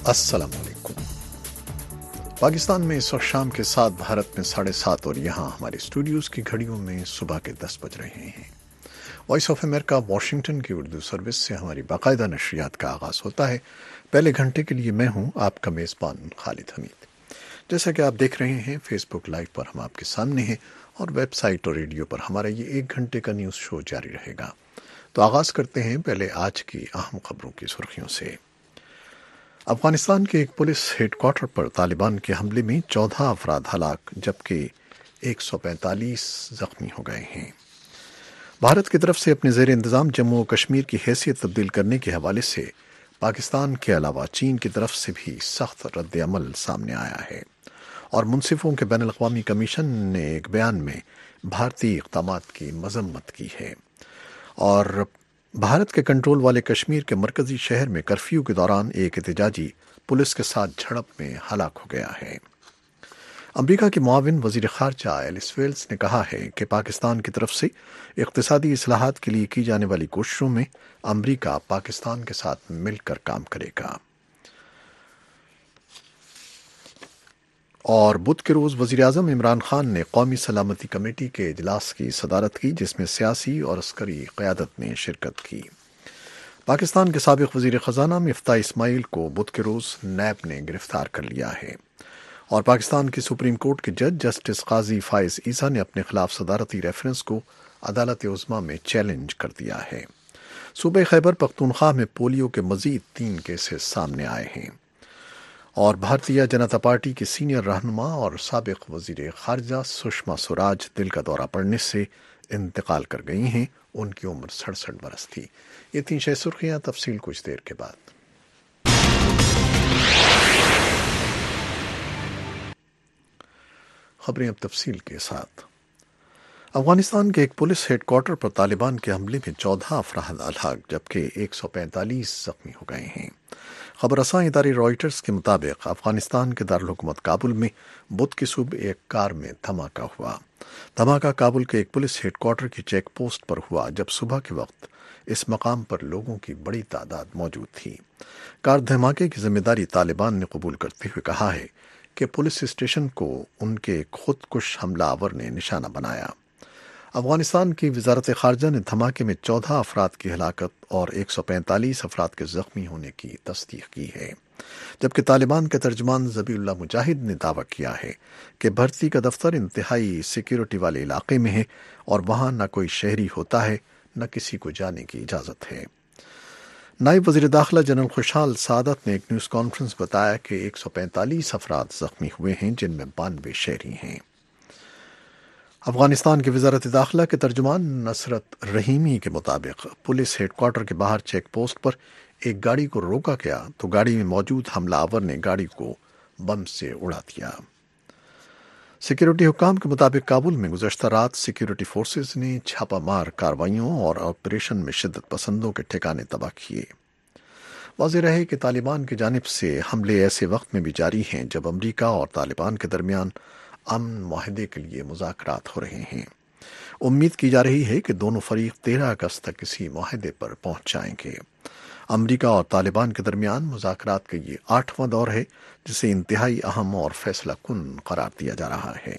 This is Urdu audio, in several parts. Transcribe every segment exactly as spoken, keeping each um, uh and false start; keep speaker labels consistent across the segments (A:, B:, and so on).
A: السلام علیکم۔ پاکستان میں اس وقت شام کے سات، بھارت میں ساڑھے سات اور یہاں ہمارے اسٹوڈیوز کی گھڑیوں میں صبح کے دس بج رہے ہیں۔ وائس آف امریکہ واشنگٹن کی اردو سروس سے ہماری باقاعدہ نشریات کا آغاز ہوتا ہے۔ پہلے گھنٹے کے لیے میں ہوں آپ کا میزبان خالد حمید۔ جیسا کہ آپ دیکھ رہے ہیں فیس بک لائیو پر ہم آپ کے سامنے ہیں، اور ویب سائٹ اور ریڈیو پر ہمارا یہ ایک گھنٹے کا نیوز شو جاری رہے گا۔ تو آغاز کرتے ہیں پہلے آج کی اہم خبروں کی سرخیوں سے۔ افغانستان کے ایک پولیس ہیڈ کوارٹر پر طالبان کے حملے میں چودہ افراد ہلاک جبکہ ایک سو پینتالیس زخمی ہو گئے ہیں۔ بھارت کی طرف سے اپنے زیر انتظام جموں و کشمیر کی حیثیت تبدیل کرنے کے حوالے سے پاکستان کے علاوہ چین کی طرف سے بھی سخت رد عمل سامنے آیا ہے، اور منصفوں کے بین الاقوامی کمیشن نے ایک بیان میں بھارتی اقدامات کی مذمت کی ہے، اور بھارت کے کنٹرول والے کشمیر کے مرکزی شہر میں کرفیو کے دوران ایک احتجاجی پولیس کے ساتھ جھڑپ میں ہلاک ہو گیا ہے۔ امریکہ کے معاون وزیر خارجہ ایلس ویلز نے کہا ہے کہ پاکستان کی طرف سے اقتصادی اصلاحات کے لیے کی جانے والی کوششوں میں امریکہ پاکستان کے ساتھ مل کر کام کرے گا۔ اور بدھ کے روز وزیر اعظم عمران خان نے قومی سلامتی کمیٹی کے اجلاس کی صدارت کی، جس میں سیاسی اور عسکری قیادت نے شرکت کی۔ پاکستان کے سابق وزیر خزانہ مفتاح اسماعیل کو بدھ کے روز نیب نے گرفتار کر لیا ہے، اور پاکستان کی سپریم کورٹ کے جج جسٹس قاضی فائز عیسیٰ نے اپنے خلاف صدارتی ریفرنس کو عدالت عظمیٰ میں چیلنج کر دیا ہے۔ صوبہ خیبر پختونخوا میں پولیو کے مزید تین کیسز سامنے آئے ہیں، اور بھارتیہ جنتا پارٹی کی سینئر رہنما اور سابق وزیر خارجہ سشما سوراج دل کا دورہ پڑنے سے انتقال کر گئی ہیں۔ ان کی عمر سڑسٹھ برس تھی۔ یہ تین شہ سرخیاں، تفصیل کچھ دیر کے بعد۔ خبریں اب تفصیل کے ساتھ۔ افغانستان کے ایک پولیس ہیڈ کوارٹر پر طالبان کے حملے میں چودہ افراد ہلاک جبکہ ایک سو پینتالیس زخمی ہو گئے ہیں۔ خبر رساں ادارے رائٹرز کے مطابق افغانستان کے دارالحکومت کابل میں بدھ کی صبح ایک کار میں دھماکہ ہوا۔ دھماکہ کابل کے ایک پولیس ہیڈ کوارٹر کی چیک پوسٹ پر ہوا، جب صبح کے وقت اس مقام پر لوگوں کی بڑی تعداد موجود تھی۔ کار دھماکے کی ذمہ داری طالبان نے قبول کرتے ہوئے کہا ہے کہ پولیس اسٹیشن کو ان کے خود کش حملہ آور نے نشانہ بنایا۔ افغانستان کی وزارت خارجہ نے دھماکے میں چودہ افراد کی ہلاکت اور ایک سو پینتالیس افراد کے زخمی ہونے کی تصدیق کی ہے، جبکہ طالبان کے ترجمان ذبیح اللہ مجاہد نے دعویٰ کیا ہے کہ بھرتی کا دفتر انتہائی سیکیورٹی والے علاقے میں ہے، اور وہاں نہ کوئی شہری ہوتا ہے نہ کسی کو جانے کی اجازت ہے۔ نائب وزیر داخلہ جنرل خوشحال سعادت نے ایک نیوز کانفرنس بتایا کہ ایک سو پینتالیس افراد زخمی ہوئے ہیں، جن میں بانوے شہری ہیں۔ افغانستان کی وزارت داخلہ کے ترجمان نصرت رحیمی کے مطابق پولیس ہیڈ کوارٹر کے باہر چیک پوسٹ پر ایک گاڑی کو روکا گیا تو گاڑی میں موجود حملہ آور نے گاڑی کو بم سے اڑا دیا۔ سیکیورٹی حکام کے مطابق کابل میں گزشتہ رات سیکیورٹی فورسز نے چھاپہ مار کارروائیوں اور آپریشن میں شدت پسندوں کے ٹھکانے تباہ کیے۔ واضح رہے کہ طالبان کی جانب سے حملے ایسے وقت میں بھی جاری ہیں جب امریکہ اور طالبان کے درمیان امن معاہدے کے لیے مذاکرات ہو رہے ہیں۔ امید کی جا رہی ہے کہ دونوں فریق تیرہ اگست تک کسی معاہدے پر پہنچ جائیں گے۔ امریکہ اور طالبان کے درمیان مذاکرات کا یہ آٹھواں دور ہے، جسے انتہائی اہم اور فیصلہ کن قرار دیا جا رہا ہے۔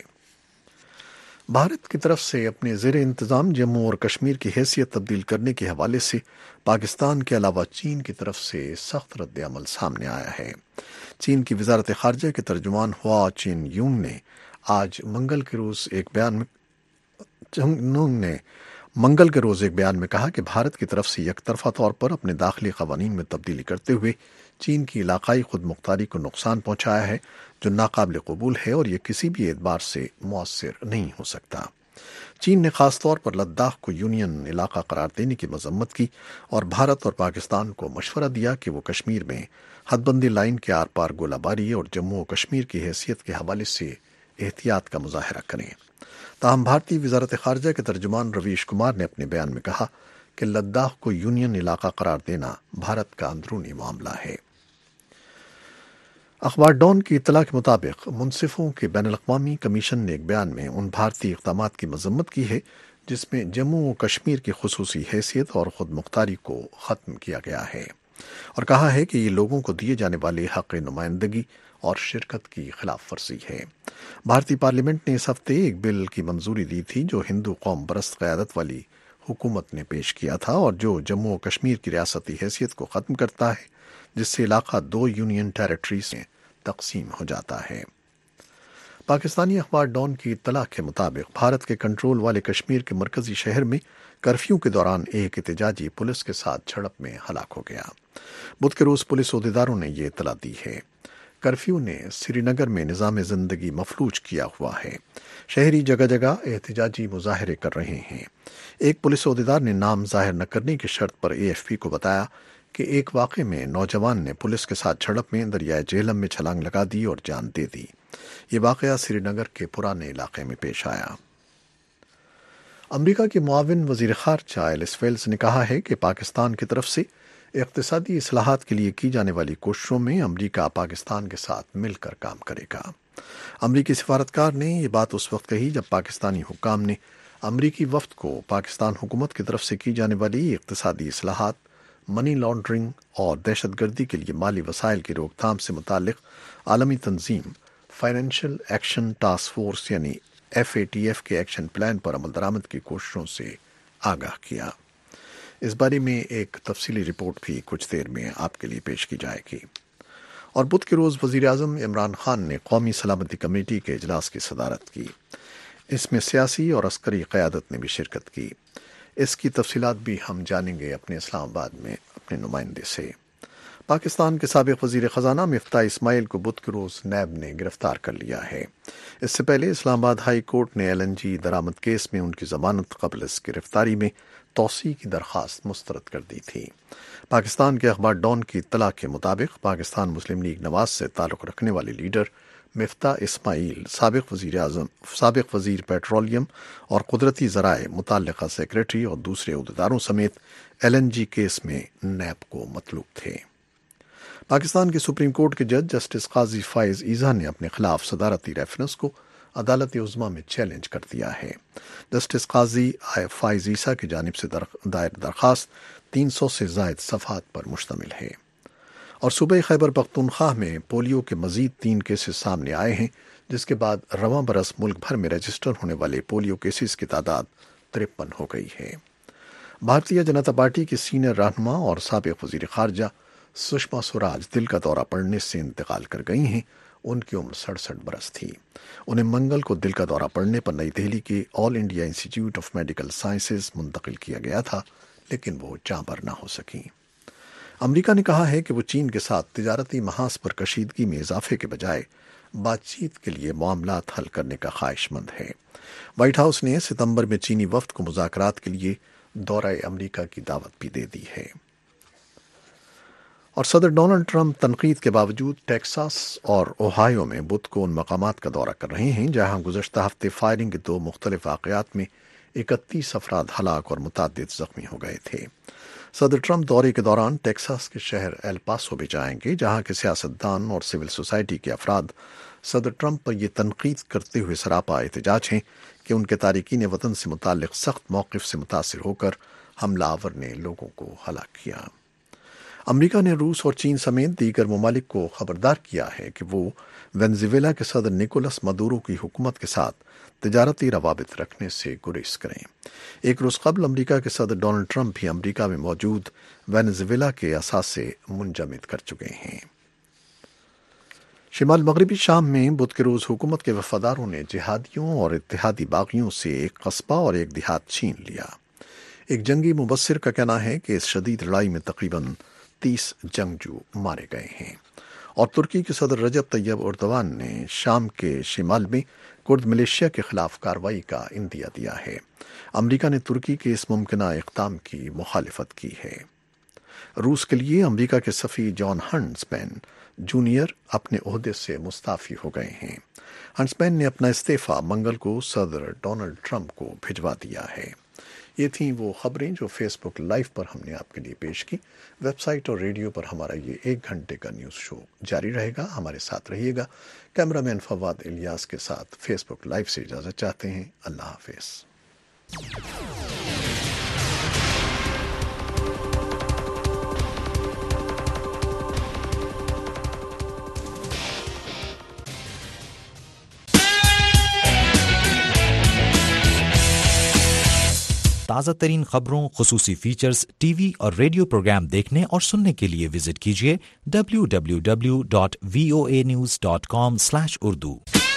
A: بھارت کی طرف سے اپنے زیر انتظام جموں اور کشمیر کی حیثیت تبدیل کرنے کے حوالے سے پاکستان کے علاوہ چین کی طرف سے سخت رد عمل سامنے آیا ہے۔ چین کی وزارت خارجہ کے ترجمان ہوا چین یونگ نے آج منگل کے روز ایک بیان میں چنگ نے منگل کے روز ایک بیان میں کہا کہ بھارت کی طرف سے یک طرفہ طور پر اپنے داخلی قوانین میں تبدیلی کرتے ہوئے چین کی علاقائی خود مختاری کو نقصان پہنچایا ہے، جو ناقابل قبول ہے، اور یہ کسی بھی اعتبار سے مؤثر نہیں ہو سکتا۔ چین نے خاص طور پر لداخ کو یونین علاقہ قرار دینے کی مذمت کی، اور بھارت اور پاکستان کو مشورہ دیا کہ وہ کشمیر میں حد بندی لائن کے آر پار گولہ باری اور جموں و کشمیر کی حیثیت کے حوالے سے احتیاط کا مظاہرہ کریں۔ تاہم بھارتی وزارت خارجہ کے ترجمان رویش کمار نے اپنے بیان میں کہا کہ لداخ کو یونین علاقہ قرار دینا بھارت کا اندرونی معاملہ ہے۔ اخبار ڈان کی اطلاع کے مطابق منصفوں کے بین الاقوامی کمیشن نے ایک بیان میں ان بھارتی اقدامات کی مذمت کی ہے جس میں جموں و کشمیر کی خصوصی حیثیت اور خود مختاری کو ختم کیا گیا ہے۔ اور کہا ہے کہ یہ لوگوں کو دیے جانے والے حق نمائندگی اور شرکت کی خلاف ورزی ہے۔ بھارتی پارلیمنٹ نے اس ہفتے ایک بل کی منظوری دی تھی جو ہندو قوم پرست قیادت والی حکومت نے پیش کیا تھا اور جو جموں و کشمیر کی ریاستی حیثیت کو ختم کرتا ہے، جس سے علاقہ دو یونین ٹیریٹریز میں تقسیم ہو جاتا ہے۔ پاکستانی اخبار ڈان کی اطلاع کے مطابق بھارت کے کنٹرول والے کشمیر کے مرکزی شہر میں کرفیو کے دوران ایک احتجاجی پولیس کے ساتھ جھڑپ میں ہلاک ہو گیا۔ بدھ کے روز پولیس عہدیداروں نے یہ اطلاع دی ہے۔ کرفیو نے سری نگر میں نظام زندگی مفلوج کیا ہوا ہے۔ شہری جگہ جگہ احتجاجی مظاہرے کر رہے ہیں۔ ایک پولیس عہدیدار نے نام ظاہر نہ کرنے کی شرط پر اے ایف پی کو بتایا کہ ایک واقعے میں نوجوان نے پولیس کے ساتھ جھڑپ میں دریائے جہلم میں چھلانگ لگا دی اور جان دے دی۔ یہ واقعہ سری نگر کے پرانے علاقے میں پیش آیا۔ امریکہ کے معاون وزیر خارجہ ایلس ویلز نے کہا ہے کہ پاکستان کی طرف سے اقتصادی اصلاحات کے لیے کی جانے والی کوششوں میں امریکہ پاکستان کے ساتھ مل کر کام کرے گا۔ امریکی سفارتکار نے یہ بات اس وقت کہی جب پاکستانی حکام نے امریکی وفد کو پاکستان حکومت کی طرف سے کی جانے والی اقتصادی اصلاحات، منی لانڈرنگ اور دہشت گردی کے لیے مالی وسائل کی روک تھام سے متعلق عالمی تنظیم فائنینشل ایکشن ٹاسک فورس یعنی ایف اے ٹی ایف کے ایکشن پلان پر عمل درآمد کی کوششوں سے آگاہ کیا۔ اس بارے میں ایک تفصیلی رپورٹ بھی کچھ دیر میں آپ کے لیے پیش کی جائے گی۔ اور بدھ کے روز وزیر اعظم عمران خان نے قومی سلامتی کمیٹی کے اجلاس کی صدارت کی۔ اس میں سیاسی اور عسکری قیادت نے بھی شرکت کی۔ اس کی تفصیلات بھی ہم جانیں گے اپنے اسلام آباد میں اپنے نمائندے سے۔ پاکستان کے سابق وزیر خزانہ مفتاح اسماعیل کو بدھ کے روز نیب نے گرفتار کر لیا ہے۔ اس سے پہلے اسلام آباد ہائی کورٹ نے ایل این جی درآمد کیس میں ان کی ضمانت قبل اس گرفتاری میں توسیع کی درخواست مسترد کر دی تھی۔ پاکستان کے اخبار ڈان کی اطلاع کے مطابق پاکستان مسلم لیگ نواز سے تعلق رکھنے والے لیڈر مفتاح اسماعیل سابق وزیر اعظم سابق وزیر پیٹرولیم اور قدرتی ذرائع، متعلقہ سیکریٹری اور دوسرے عہدیداروں سمیت ایل این جی کیس میں نیب کو مطلوب تھے۔ پاکستان کے سپریم کورٹ کے جج جسٹس قاضی فائز عیسیٰ نے اپنے خلاف صدارتی ریفرنس کو عدالت عظمیٰ میں چیلنج کر دیا ہے۔ جسٹس قاضی فائز عیسیٰ کی جانب سے دائر درخواست تین سو سے زائد صفحات پر مشتمل ہے۔ اور صوبہ خیبر پختونخوا میں پولیو کے مزید تین کیسز سامنے آئے ہیں، جس کے بعد رواں برس ملک بھر میں رجسٹر ہونے والے پولیو کیسز کی تعداد ترپن ہو گئی ہے۔ بھارتیہ جنتا پارٹی کی سینئر رہنما اور سابق وزیر خارجہ سشما سوراج دل کا دورہ پڑنے سے انتقال کر گئی ہیں۔ ان کی عمر سڑسٹھ برس تھی۔ انہیں منگل کو دل کا دورہ پڑنے پر نئی دہلی کے All India Institute of Medical Sciences منتقل کیا گیا تھا، لیکن وہ جاں بر نہ ہو سکیں۔ امریکہ نے کہا ہے کہ وہ چین کے ساتھ تجارتی محاذ پر کشیدگی میں اضافے کے بجائے بات چیت کے لیے معاملات حل کرنے کا خواہش مند ہے۔ وائٹ ہاؤس نے ستمبر میں چینی وفد کو مذاکرات کے لیے دورہ امریکہ کی دعوت بھی دے دی ہے۔ اور صدر ڈونلڈ ٹرمپ تنقید کے باوجود ٹیکساس اور اوہایو میں بدھ کو ان مقامات کا دورہ کر رہے ہیں جہاں گزشتہ ہفتے فائرنگ کے دو مختلف واقعات میں اکتیس افراد ہلاک اور متعدد زخمی ہو گئے تھے۔ صدر ٹرمپ دورے کے دوران ٹیکساس کے شہر ایل پاسو بھی جائیں گے، جہاں کے سیاستدان اور سول سوسائٹی کے افراد صدر ٹرمپ پر یہ تنقید کرتے ہوئے سراپا احتجاج ہیں کہ ان کے تارکین وطن سے متعلق سخت موقف سے متاثر ہو کر حملہ آور نے لوگوں کو ہلاک کیا۔ امریکہ نے روس اور چین سمیت دیگر ممالک کو خبردار کیا ہے کہ وہ وینزویلا کے صدر نکولس مدورو کی حکومت کے ساتھ تجارتی روابط رکھنے سے گریز کریں۔ ایک روز قبل امریکہ کے صدر ڈونلڈ ٹرمپ بھی امریکہ میں موجود وینزویلا کے اثاثے منجمد کر چکے ہیں۔ شمال مغربی شام میں بدھ کے روز حکومت کے وفاداروں نے جہادیوں اور اتحادی باغیوں سے ایک قصبہ اور ایک دیہات چھین لیا۔ ایک جنگی مبصر کا کہنا ہے کہ اس شدید لڑائی میں تقریباً تیس جنگجو مارے گئے ہیں۔ اور ترکی کے صدر رجب طیب اردوان نے شام کے شمال میں کرد ملیشیا کے خلاف کارروائی کا اندیہ دیا ہے۔ امریکہ نے ترکی کے اس ممکنہ اقدام کی مخالفت کی ہے۔ روس کے لیے امریکہ کے سفیر جان ہنٹسمین جونیئر اپنے عہدے سے مستعفی ہو گئے ہیں۔ ہنٹسمین نے اپنا استعفیٰ منگل کو صدر ڈونلڈ ٹرمپ کو بھجوا دیا ہے۔ یہ تھیں وہ خبریں جو فیس بک لائیو پر ہم نے آپ کے لیے پیش کی۔ ویب سائٹ اور ریڈیو پر ہمارا یہ ایک گھنٹے کا نیوز شو جاری رہے گا، ہمارے ساتھ رہیے گا۔ کیمرہ مین فواد الیاس کے ساتھ فیس بک لائیو سے اجازت چاہتے ہیں۔ اللہ حافظ۔
B: تازہ ترین خبروں، خصوصی فیچرز، ٹی وی اور ریڈیو پروگرام دیکھنے اور سننے کے لیے وزٹ کیجیے W W W dot V O A news dot com slash Urdu.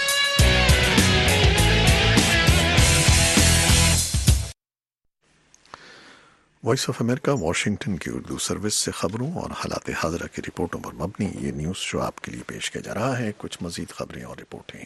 A: Voice of America Washington کی اردو سروس سے خبروں اور حالات حاضرہ کی رپورٹوں پر مبنی یہ نیوز شو آپ کے لیے پیش کیا جا رہا ہے۔ کچھ مزید خبریں اور رپورٹیں۔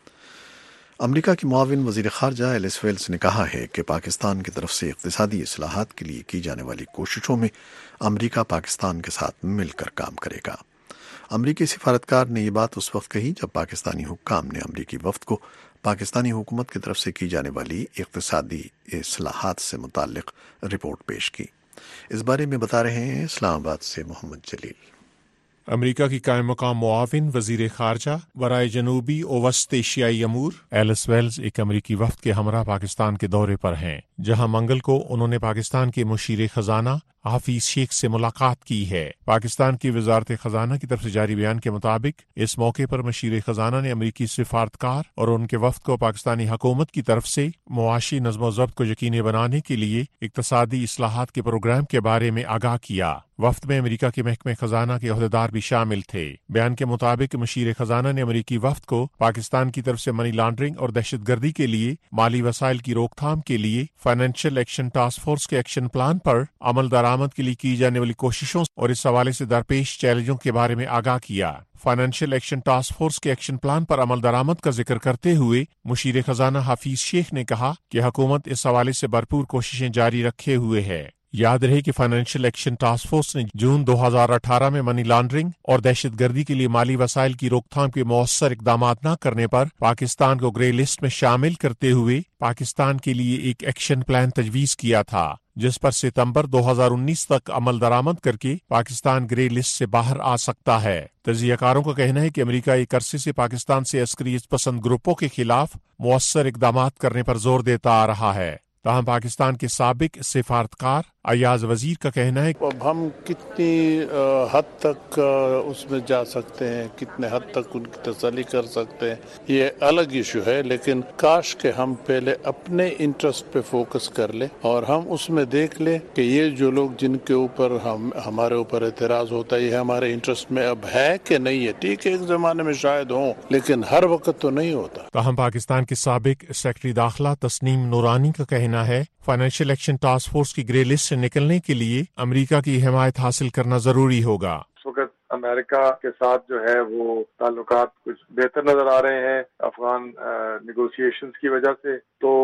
A: امریکہ کی معاون وزیر خارجہ ایلس ویلز نے کہا ہے کہ پاکستان کی طرف سے اقتصادی اصلاحات کے لیے کی جانے والی کوششوں میں امریکہ پاکستان کے ساتھ مل کر کام کرے گا۔ امریکی سفارتکار نے یہ بات اس وقت کہی جب پاکستانی حکام نے امریکی وفد کو پاکستانی حکومت کی طرف سے کی جانے والی اقتصادی اصلاحات سے متعلق رپورٹ پیش کی۔ اس بارے میں بتا رہے ہیں اسلام آباد سے محمد جلیل۔
C: امریکہ کی قائم مقام معاون وزیر خارجہ برائے جنوبی و وسط ایشیائی امور ایلس ویلز ایک امریکی وفد کے ہمراہ پاکستان کے دورے پر ہیں، جہاں منگل کو انہوں نے پاکستان کے مشیر خزانہ حفیظ شیخ سے ملاقات کی ہے۔ پاکستان کی وزارت خزانہ کی طرف سے جاری بیان کے مطابق اس موقع پر مشیر خزانہ نے امریکی سفارتکار اور ان کے وفد کو پاکستانی حکومت کی طرف سے معاشی نظم و ضبط کو یقینی بنانے کے لیے اقتصادی اصلاحات کے پروگرام کے بارے میں آگاہ کیا۔ وفد میں امریکہ کے محکمہ خزانہ کے عہدیدار بھی شامل تھے۔ بیان کے مطابق مشیر خزانہ نے امریکی وفد کو پاکستان کی طرف سے منی لانڈرنگ اور دہشت گردی کے لیے مالی وسائل کی روک تھام کے لیے فائنینشیل ایکشن ٹاسک فورس کے ایکشن پلان پر عمل درآمد کے لیے کی جانے والی کوششوں اور اس حوالے سے درپیش چیلنجوں کے بارے میں آگاہ کیا۔ فائنینشیل ایکشن ٹاسک فورس کے ایکشن پلان پر عمل درآمد کا ذکر کرتے ہوئے مشیر خزانہ حفیظ شیخ نے کہا کہ حکومت اس حوالے سے بھرپور کوششیں جاری رکھے ہوئے ہے۔ یاد رہے کہ فائنینشیل ایکشن ٹاسک فورس نے جون دو ہزار اٹھارہ میں منی لانڈرنگ اور دہشت گردی کے لیے مالی وسائل کی روک تھام کے مؤثر اقدامات نہ کرنے پر پاکستان کو گرے لسٹ میں شامل کرتے ہوئے پاکستان کے لیے ایک ایکشن پلان تجویز کیا تھا، جس پر ستمبر دو ہزار انیس تک عمل درآمد کر کے پاکستان گرے لسٹ سے باہر آ سکتا ہے۔ تجزیہ کاروں کا کہنا ہے کہ امریکہ ایک عرصے سے پاکستان سے عسکریت پسند گروپوں کے خلاف مؤثر اقدامات کرنے پر زور دیتا آ رہا ہے۔ تاہم پاکستان کے سابق سفارتکار ایاز وزیر کا کہنا ہے
D: اب ہم کتنی حد تک اس میں جا سکتے ہیں، کتنے حد تک ان کی تسلی کر سکتے ہیں، یہ الگ ایشو ہے، لیکن کاش کہ ہم پہلے اپنے انٹرسٹ پہ فوکس کر لیں اور ہم اس میں دیکھ لیں کہ یہ جو لوگ جن کے اوپر ہم ہمارے اوپر اعتراض ہوتا ہے یہ ہمارے انٹرسٹ میں اب ہے کہ نہیں ہے۔ ٹھیک ہے ایک زمانے میں شاید ہوں لیکن ہر وقت تو نہیں ہوتا۔
C: تاہم پاکستان کے سابق سیکرٹری داخلہ تسنیم نورانی کا کہنا ہے فائنینشیل ایکشن ٹاسک فورس کی گرے لسٹ سے نکلنے کے لیے امریکہ کی حمایت حاصل کرنا ضروری ہوگا۔
E: اس وقت امریکہ کے ساتھ جو ہے وہ تعلقات کچھ بہتر نظر آ رہے ہیں افغان نیگوشیشنز کی وجہ سے، تو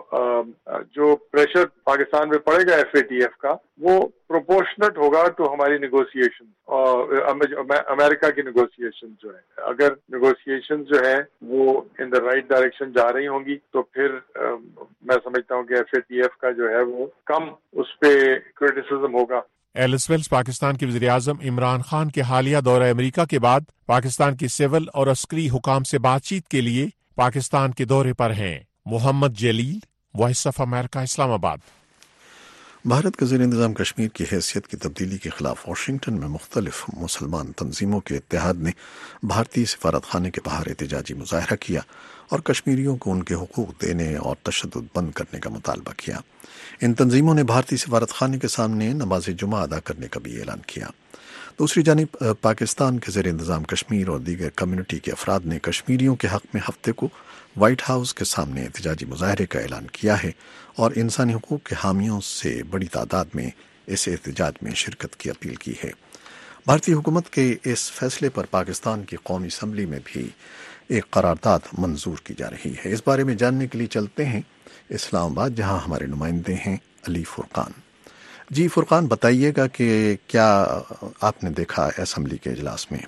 E: جو پریشر پاکستان پہ پڑے گا ایف اے ٹی ایف کا وہ پروپورشنٹ ہوگا ٹو ہماری نیگوشیشن اور امریکہ کی نیگوشیشن جو ہے۔ اگر نیگوشیشن جو ہے وہ ان دا رائٹ ڈائریکشن جا رہی ہوں گی تو پھر میں سمجھتا ہوں کہ ایف اے ٹی ایف کا جو ہے وہ کم اس پہ کرٹیسزم ہوگا۔
C: ایلس ویلز پاکستان کے وزیر اعظم عمران خان کے حالیہ دورہ امریکہ کے بعد پاکستان کے سول اور عسکری حکام سے بات چیت کے لیے پاکستان کے دورے پر ہیں۔ محمد جلیل، وائس آف امریکہ، اسلام آباد۔
A: بھارت کے زیر انتظام کشمیر کی حیثیت کی تبدیلی کے خلاف واشنگٹن میں مختلف مسلمان تنظیموں کے اتحاد نے بھارتی سفارت خانے کے باہر احتجاجی مظاہرہ کیا اور کشمیریوں کو ان کے حقوق دینے اور تشدد بند کرنے کا مطالبہ کیا۔ ان تنظیموں نے بھارتی سفارت خانے کے سامنے نماز جمعہ ادا کرنے کا بھی اعلان کیا۔ دوسری جانب پاکستان کے زیر انتظام کشمیر اور دیگر کمیونٹی کے افراد نے کشمیریوں کے حق میں ہفتے کو وائٹ ہاؤس کے سامنے احتجاجی مظاہرے کا اعلان کیا ہے اور انسانی حقوق کے حامیوں سے بڑی تعداد میں اس احتجاج میں شرکت کی اپیل کی ہے۔ بھارتی حکومت کے اس فیصلے پر پاکستان کی قومی اسمبلی میں بھی ایک قرارداد منظور کی جا رہی ہے۔ اس بارے میں جاننے کے لیے چلتے ہیں اسلام آباد، جہاں ہمارے نمائندے ہیں علی فرقان۔ جی فرقان، بتائیے گا کہ کیا آپ نے دیکھا اسمبلی کے اجلاس میں؟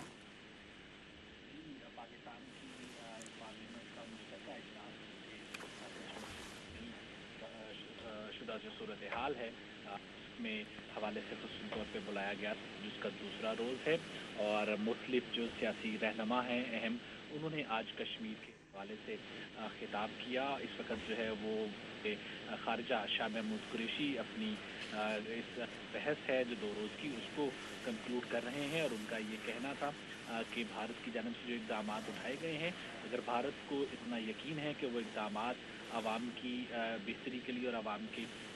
F: صورتحال ہے میں حوالے سے خصوصی طور پہ بلایا گیا جس کا دوسرا روز ہے، اور مختلف جو سیاسی رہنما ہیں اہم، انہوں نے آج کشمیر کے حوالے سے خطاب کیا۔ اس وقت جو ہے وہ خارجہ شاہ محمود قریشی اپنی اس بحث ہے جو دو روز کی اس کو کنکلوڈ کر رہے ہیں، اور ان کا یہ کہنا تھا کہ بھارت کی جانب سے جو اقدامات اٹھائے گئے ہیں، اگر بھارت کو اتنا یقین ہے کہ وہ اقدامات عوام کی بہتری کے لیے اور عوام کے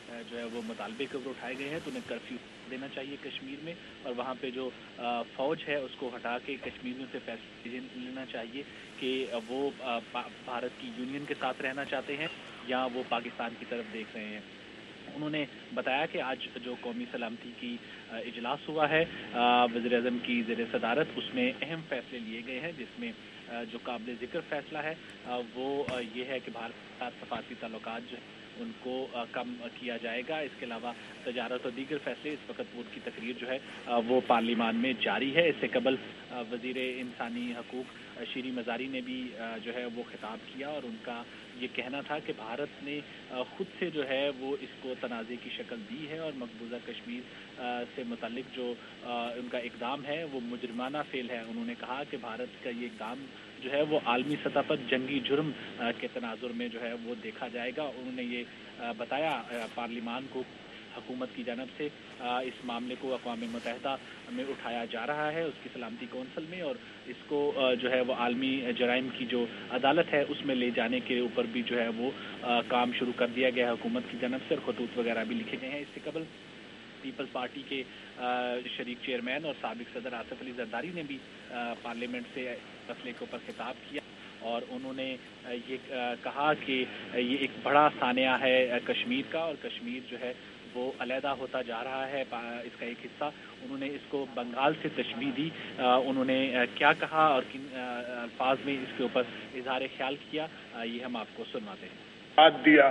F: جو ہے وہ مطالبے کے اوپر اٹھائے گئے ہیں، تو انہیں کرفیو دینا چاہیے کشمیر میں، اور وہاں پہ جو فوج ہے اس کو ہٹا کے کشمیر میں سے فیصلہ لینا چاہیے کہ وہ بھارت کی یونین کے ساتھ رہنا چاہتے ہیں یا وہ پاکستان کی طرف دیکھ رہے ہیں۔ انہوں نے بتایا کہ آج جو قومی سلامتی کی اجلاس ہوا ہے وزیر اعظم کی زیر صدارت، اس میں اہم فیصلے لیے گئے ہیں، جس میں جو قابل ذکر فیصلہ ہے وہ یہ ہے کہ بھارت کے ساتھ سفارتی تعلقات جو ہیں ان کو کم کیا جائے گا۔ اس کے علاوہ تجارت اور دیگر فیصلے، اس وقت ان کی تقریر جو ہے وہ پارلیمان میں جاری ہے۔ اس سے قبل وزیر انسانی حقوق شیریں مزاری نے بھی جو ہے وہ خطاب کیا، اور ان کا یہ کہنا تھا کہ بھارت نے خود سے جو ہے وہ اس کو تنازع کی شکل دی ہے، اور مقبوضہ کشمیر سے متعلق جو ان کا اقدام ہے وہ مجرمانہ فعل ہے۔ انہوں نے کہا کہ بھارت کا یہ اقدام جو ہے وہ عالمی سطح پر جنگی جرم کے تناظر میں جو ہے وہ دیکھا جائے گا۔ انہوں نے یہ بتایا پارلیمان کو حکومت کی جانب سے اس معاملے کو اقوام متحدہ میں اٹھایا جا رہا ہے، اس کی سلامتی کونسل میں، اور اس کو جو ہے وہ عالمی جرائم کی جو عدالت ہے اس میں لے جانے کے اوپر بھی جو ہے وہ کام شروع کر دیا گیا ہے حکومت کی جانب سے، اور خطوط وغیرہ بھی لکھے گئے ہیں۔ اس سے قبل پیپلز پارٹی کے شریک چیئرمین اور سابق صدر آصف علی زرداری نے بھی پارلیمنٹ سے مسئلے کے اوپر خطاب کیا، اور انہوں نے یہ کہا کہ یہ ایک بڑا سانحہ ہے کشمیر کا، اور کشمیر جو ہے وہ علیحدہ ہوتا جا رہا ہے اس کا ایک حصہ۔ انہوں نے اس کو بنگال سے تشبیہ دی۔ انہوں نے کیا کہا اور کن الفاظ میں اس کے اوپر اظہار خیال کیا، یہ ہم آپ کو سنواتے ہیں۔
G: ساتھ دیا،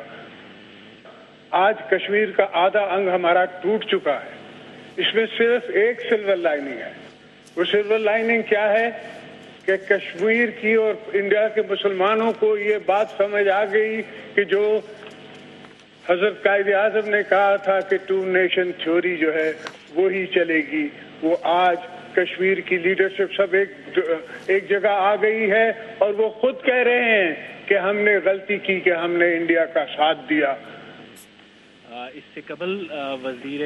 G: آج کشمیر کا آدھا انگ ہمارا ٹوٹ چکا ہے۔ اس میں صرف ایک سلور لائننگ ہے۔ وہ سلور لائننگ کیا ہے کہ کشمیر کی اور انڈیا کے مسلمانوں کو یہ بات سمجھ آ گئی کہ جو حضرت قائد اعظم نے کہا تھا کہ ٹو نیشن تھیوری جو ہے وہی چلے گی، وہ آج کشمیر کی لیڈرشپ سب ایک ایک جگہ آ گئی ہے، اور وہ خود کہہ رہے ہیں کہ ہم نے غلطی کی کہ ہم نے انڈیا کا ساتھ دیا۔
F: اس سے قبل وزیر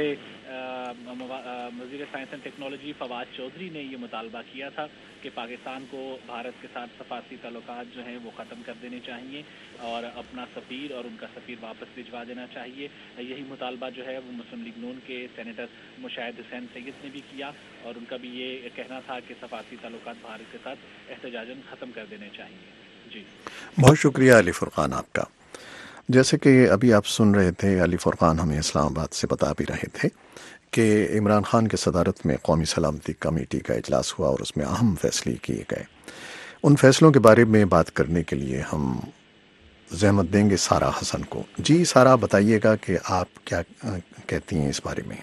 F: وزیر science and technology Fawad Chaudhry نے یہ مطالبہ کیا تھا کہ پاکستان کو بھارت کے ساتھ سفارتی تعلقات جو ہیں وہ ختم کر دینے چاہیے، اور اپنا سفیر اور ان کا سفیر واپس بھجوا دینا چاہیے۔ یہی مطالبہ جو ہے وہ مسلم لیگ نون کے سینیٹر مشاہد حسین سید نے بھی کیا، اور ان کا بھی یہ کہنا تھا کہ سفارتی تعلقات بھارت کے ساتھ احتجاجاً ختم کر دینے چاہیے۔ جی
A: بہت شکریہ علی فرقان آپ کا۔ جیسے کہ ابھی آپ سن رہے تھے، علی فرقان ہمیں اسلام آباد سے بتا بھی رہے تھے کہ عمران خان کے صدارت میں قومی سلامتی کمیٹی کا اجلاس ہوا، اور اس میں اہم فیصلے کیے گئے۔ ان فیصلوں کے بارے میں بات کرنے کے لیے ہم زحمت دیں گے سارا حسن کو۔ جی سارا، بتائیے گا کہ آپ کیا کہتی ہیں اس بارے میں؟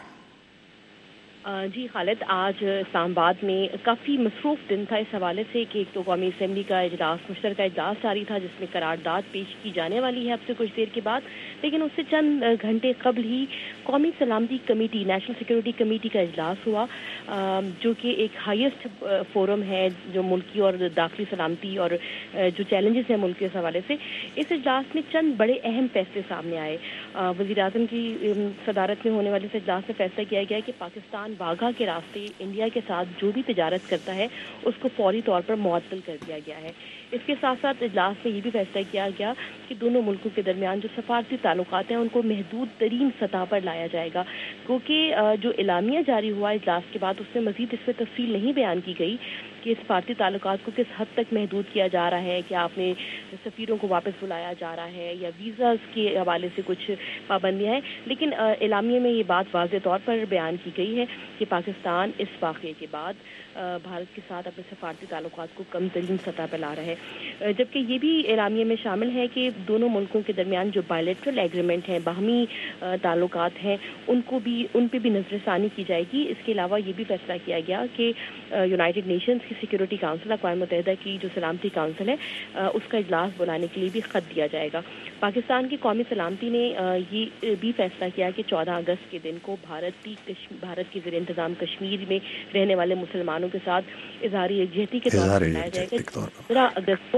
H: جی خالد، آج اسلام آباد میں کافی مصروف دن تھا اس حوالے سے کہ ایک تو قومی اسمبلی کا اجلاس مشترکہ اجلاس جاری تھا جس میں قرارداد پیش کی جانے والی ہے اب سے کچھ دیر کے بعد، لیکن اس سے چند گھنٹے قبل ہی قومی سلامتی کمیٹی نیشنل سیکورٹی کمیٹی کا اجلاس ہوا، جو کہ ایک ہائیسٹ فورم ہے جو ملکی اور داخلی سلامتی اور جو چیلنجز ہیں ملک کے حوالے سے۔ اس اجلاس میں چند بڑے اہم فیصلے سامنے آئے۔ وزیر اعظم کی صدارت میں ہونے والے اس اجلاس میں فیصلہ کیا گیا کہ پاکستان واگھا کے راستے انڈیا کے ساتھ جو بھی تجارت کرتا ہے اس کو فوری طور پر معطل کر دیا گیا ہے۔ اس کے ساتھ ساتھ اجلاس میں یہ بھی فیصلہ کیا گیا کہ دونوں ملکوں کے درمیان جو سفارتی تعلقات ہیں ان کو محدود ترین سطح پر لایا جائے گا، کیونکہ جو اعلامیہ جاری ہوا اجلاس کے بعد اس میں مزید اس میں تفصیل نہیں بیان کی گئی کہ سفارتی تعلقات کو کس حد تک محدود کیا جا رہا ہے، کہ آپ نے سفیروں کو واپس بلایا جا رہا ہے یا ویزاز کے حوالے سے کچھ پابندیاں ہیں، لیکن اعلامیہ میں یہ بات واضح طور پر بیان کی گئی ہے کہ پاکستان اس واقعے کے بعد بھارت کے ساتھ اپنے سفارتی تعلقات کو کم ترین سطح پر لا رہا ہے، جبکہ یہ بھی اعلامیہ میں شامل ہے کہ دونوں ملکوں کے درمیان جو بائیلیٹرل ایگریمنٹ ہیں، باہمی تعلقات ہیں، ان کو بھی ان پہ بھی نظر ثانی کی جائے گی۔ اس کے علاوہ یہ بھی فیصلہ کیا گیا کہ یونائٹڈ نیشنز کی سیکورٹی کونسل، اقوام متحدہ کی جو سلامتی کونسل ہے، اس کا اجلاس بلانے کے لیے بھی خط دیا جائے گا۔ پاکستان کی قومی سلامتی نے یہ بھی فیصلہ کیا کہ چودہ اگست کے دن کو بھارتی بھارت کے زیر انتظام کشمیر میں رہنے والے مسلمانوں کے ساتھ اظہار یکجہتی کے طور پر منایا جائے گا۔ پندرہ اگست کو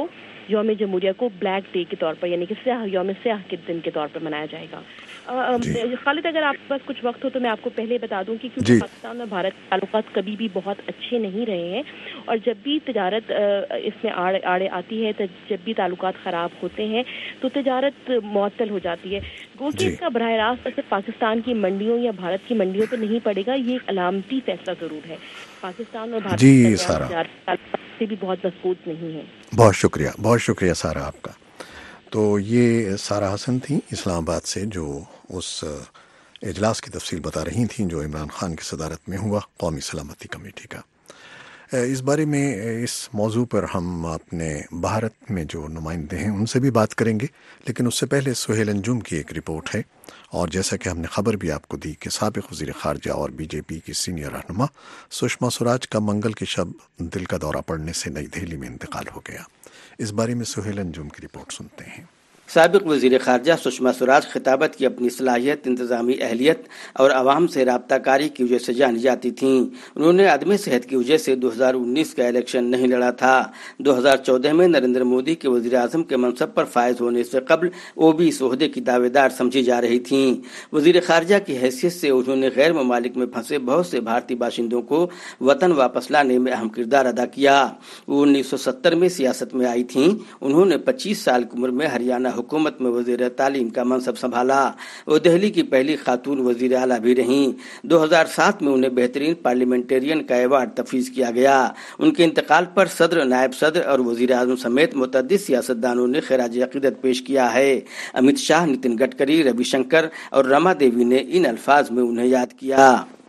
H: یوم جمہوریہ کو بلیک ڈے کے طور پر یعنی کہ سیاہ یوم سیاہ کے دن کے طور پر منایا جائے گا. خالد اگر آپ کے پاس کچھ وقت ہو تو میں آپ کو پہلے بتا دوں کہ کیونکہ پاکستان اور بھارت کے تعلقات کبھی بھی بہت اچھے نہیں رہے ہیں اور جب بھی تجارت اس میں آڑے آڑے آتی ہے جب بھی تعلقات خراب ہوتے ہیں تو تجارت معطل ہو جاتی ہے. گو کہ اس کا براہ راست صرف پاکستان کی منڈیوں یا بھارت کی منڈیوں پہ نہیں پڑے گا, یہ ایک علامتی فیصلہ ضرور ہے. پاکستان اور بھارت
A: جی سارا
H: سے بھی بہت مضبوط نہیں ہے.
A: بہت شکریہ بہت شکریہ سارا آپ کا. تو یہ سارا حسن تھیں اسلام آباد سے جو اس اجلاس کی تفصیل بتا رہی تھیں جو عمران خان کی صدارت میں ہوا قومی سلامتی کمیٹی کا. اس بارے میں اس موضوع پر ہم اپنے بھارت میں جو نمائندے ہیں ان سے بھی بات کریں گے, لیکن اس سے پہلے سہیل انجم کی ایک رپورٹ ہے. اور جیسا کہ ہم نے خبر بھی آپ کو دی کہ سابق وزیر خارجہ اور بی جے پی کی سینئر رہنما سشما سوراج کا منگل کی شب دل کا دورہ پڑنے سے نئی دہلی میں انتقال ہو گیا. اس بارے میں سہیل انجم کی رپورٹ سنتے ہیں.
I: سابق وزیر خارجہ سشما سوراج خطابت کی اپنی صلاحیت, انتظامی اہلیت اور عوام سے رابطہ کاری کی وجہ سے جانی جاتی تھیں. انہوں نے عدم صحت کی وجہ سے دو ہزار انیس کا الیکشن نہیں لڑا تھا. دو ہزار چودہ میں نریندر مودی کے وزیر اعظم کے منصب پر فائز ہونے سے قبل وہ بھی اس عہدے کی دعوے دار سمجھی جا رہی تھیں. وزیر خارجہ کی حیثیت سے انہوں نے غیر ممالک میں پھنسے بہت سے بھارتی باشندوں کو وطن واپس لانے میں اہم کردار ادا کیا. وہ انیس سو ستر میں سیاست میں آئی تھیں. انہوں نے پچیس سال کی عمر میں ہریانہ حکومت میں وزیر تعلیم کا منصب سنبھالا. وہ دہلی کی پہلی خاتون وزیر اعلیٰ بھی رہیں. دو ہزار سات میں انہیں بہترین پارلیمنٹرین کا ایوارڈ تفویض کیا گیا. ان کے انتقال پر صدر, نائب صدر اور وزیر اعظم سمیت متعدد سیاستدانوں نے خراج عقیدت پیش کیا ہے. امت شاہ, نتن گڈکری, روی شنکر اور رما دیوی نے ان الفاظ میں انہیں یاد کیا.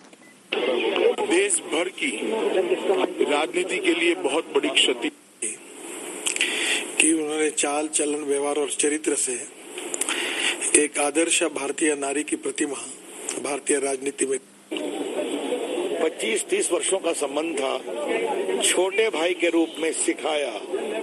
J: دیش بھر کی راجنیتی کے لیے بہت بڑی क्षति کہ انہوں نے چال چلن व्यवहार اور چرتر سے ایک آدرش بھارتیہ ناری کی پرتیما بھارتیہ راجنیتی میں پچیس تیس वर्षों کا संबंध تھا. چھوٹے بھائی کے روپ میں سکھایا,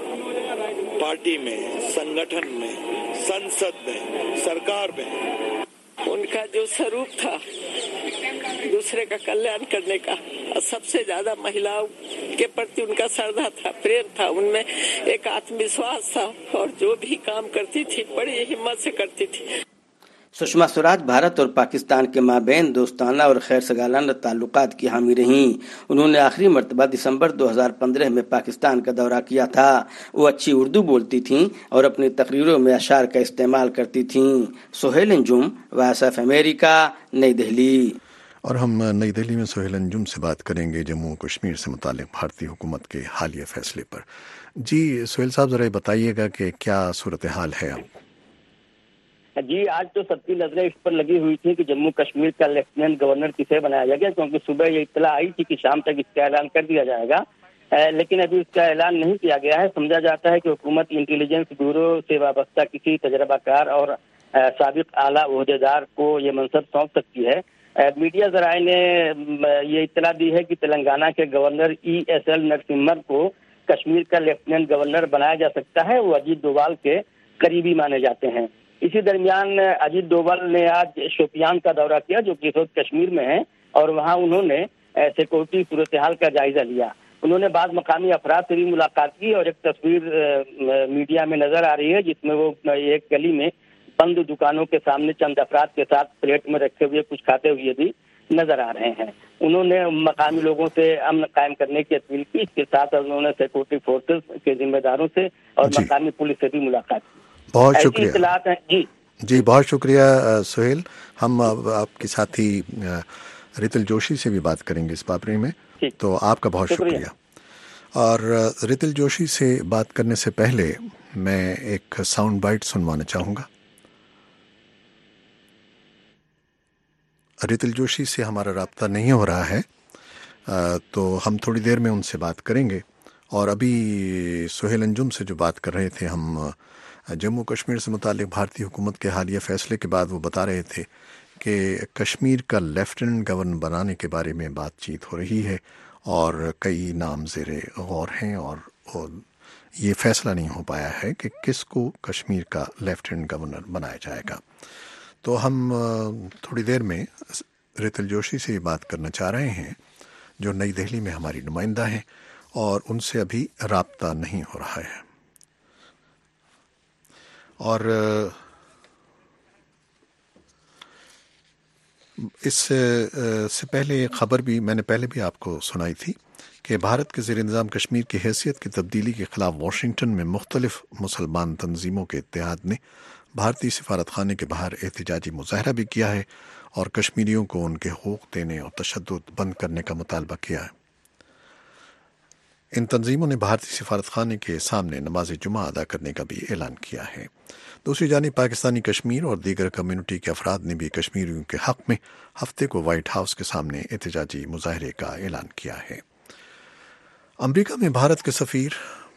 J: پارٹی میں, संगठन में, संसद में, सरकार में.
K: उनका जो स्वरूप था दूसरे का कल्याण करने का, سب سے زیادہ महिलाओं के प्रति उनका श्रद्धा था, प्रेम था, उनमें एक आत्मविश्वास था और जो भी काम करती थी बड़ी हिम्मत से करती थी.
I: سشما سوراج بھارت اور پاکستان کے مابین دوستانہ اور خیر سگالانہ تعلقات کی حامی رہیں. انہوں نے آخری مرتبہ دسمبر دو ہزار پندرہ میں پاکستان کا دورہ کیا تھا. وہ اچھی اردو بولتی تھیں اور اپنی تقریروں میں اشعار کا استعمال کرتی تھیں. Sohail Anjum, Voice of America, نئی دہلی.
A: اور ہم نئی دہلی میں سہیل انجم سے بات کریں گے جموں کشمیر سے متعلق بھارتی حکومت کے حالیہ فیصلے پر. جی سہیل صاحب, ذرا بتائیے گا کہ کیا صورتحال ہے اب؟
L: جی آج تو سب کی نظریں اس پر لگی ہوئی تھی کہ جموں کشمیر کا لیفٹیننٹ گورنر کسے بنایا گیا, کیونکہ صبح یہ اطلاع آئی تھی کہ شام تک اس کا اعلان کر دیا جائے گا, لیکن ابھی اس کا اعلان نہیں کیا گیا ہے. سمجھا جاتا ہے کہ حکومت انٹیلیجنس بیورو سے وابستہ کسی تجربہ کار اور سابق اعلیٰ عہدیدار کو یہ منصب سونپ سکتی ہے. میڈیا ذرائع نے یہ اطلاع دی ہے کہ تلنگانہ کے governor E S L Narasimhan کو کشمیر کا لیفٹیننٹ گورنر بنایا جا سکتا ہے. وہ اجیت ڈوبھال کے قریبی مانے جاتے ہیں. اسی درمیان اجیت ڈوبھال نے آج شوپیان کا دورہ کیا جو کہ خود کشمیر میں ہے, اور وہاں انہوں نے سیکورٹی صورتحال کا جائزہ لیا. انہوں نے بعض مقامی افراد سے بھی ملاقات کی اور ایک تصویر میڈیا میں نظر آ رہی ہے جس میں وہ ایک گلی میں بند دکانوں کے سامنے چند افراد کے ساتھ پلیٹ میں رکھے ہوئے کچھ کھاتے ہوئے بھی نظر آ رہے ہیں. انہوں نے مقامی لوگوں سے امن قائم کرنے کی اپیل کی. اس کے ساتھ انہوں نے سیکورٹی فورسز کے ذمہ داروں سے اور جی. مقامی پولیس سے بھی ملاقات کی.
A: بہت شکریہ.
L: اطلاعات ہیں جی
A: جی بہت شکریہ سہیل. ہم آپ کے ساتھی ریتل جوشی سے بھی بات کریں گے اس بارے میں, تو آپ کا بہت شکریہ. اور ریتل جوشی سے بات کرنے سے پہلے میں ایک ساؤنڈ بائٹ سنوانا چاہوں گا. ریتل جوشی سے ہمارا رابطہ نہیں ہو رہا ہے, تو ہم تھوڑی دیر میں ان سے بات کریں گے. اور ابھی سہیل انجم سے جو بات کر رہے تھے ہم جموں کشمیر سے متعلق بھارتی حکومت کے حالیہ فیصلے کے بعد, وہ بتا رہے تھے کہ کشمیر کا لیفٹیننٹ گورنر بنانے کے بارے میں بات چیت ہو رہی ہے اور کئی نام زیر غور ہیں, اور, اور یہ فیصلہ نہیں ہو پایا ہے کہ کس کو کشمیر کا لیفٹیننٹ گورنر بنایا جائے گا. تو ہم تھوڑی دیر میں ریتل جوشی سے بات کرنا چاہ رہے ہیں جو نئی دہلی میں ہماری نمائندہ ہیں, اور ان سے ابھی رابطہ نہیں ہو رہا ہے. اور اس سے پہلے خبر بھی میں نے پہلے بھی آپ کو سنائی تھی کہ بھارت کے زیر انتظام کشمیر کی حیثیت کی تبدیلی کے خلاف واشنگٹن میں مختلف مسلمان تنظیموں کے اتحاد نے بھارتی سفارت خانے کے باہر احتجاجی مظاہرہ بھی کیا ہے اور کشمیریوں کو ان کے حقوق دینے اور تشدد بند کرنے کا مطالبہ کیا ہے۔ ان تنظیموں نے بھارتی سفارت خانے کے سامنے نماز جمعہ ادا کرنے کا بھی اعلان کیا ہے۔ دوسری جانب پاکستانی کشمیر اور دیگر کمیونٹی کے افراد نے بھی کشمیریوں کے حق میں ہفتے کو وائٹ ہاؤس کے سامنے احتجاجی مظاہرے کا اعلان کیا ہے۔ امریکہ میں بھارت کے سفیر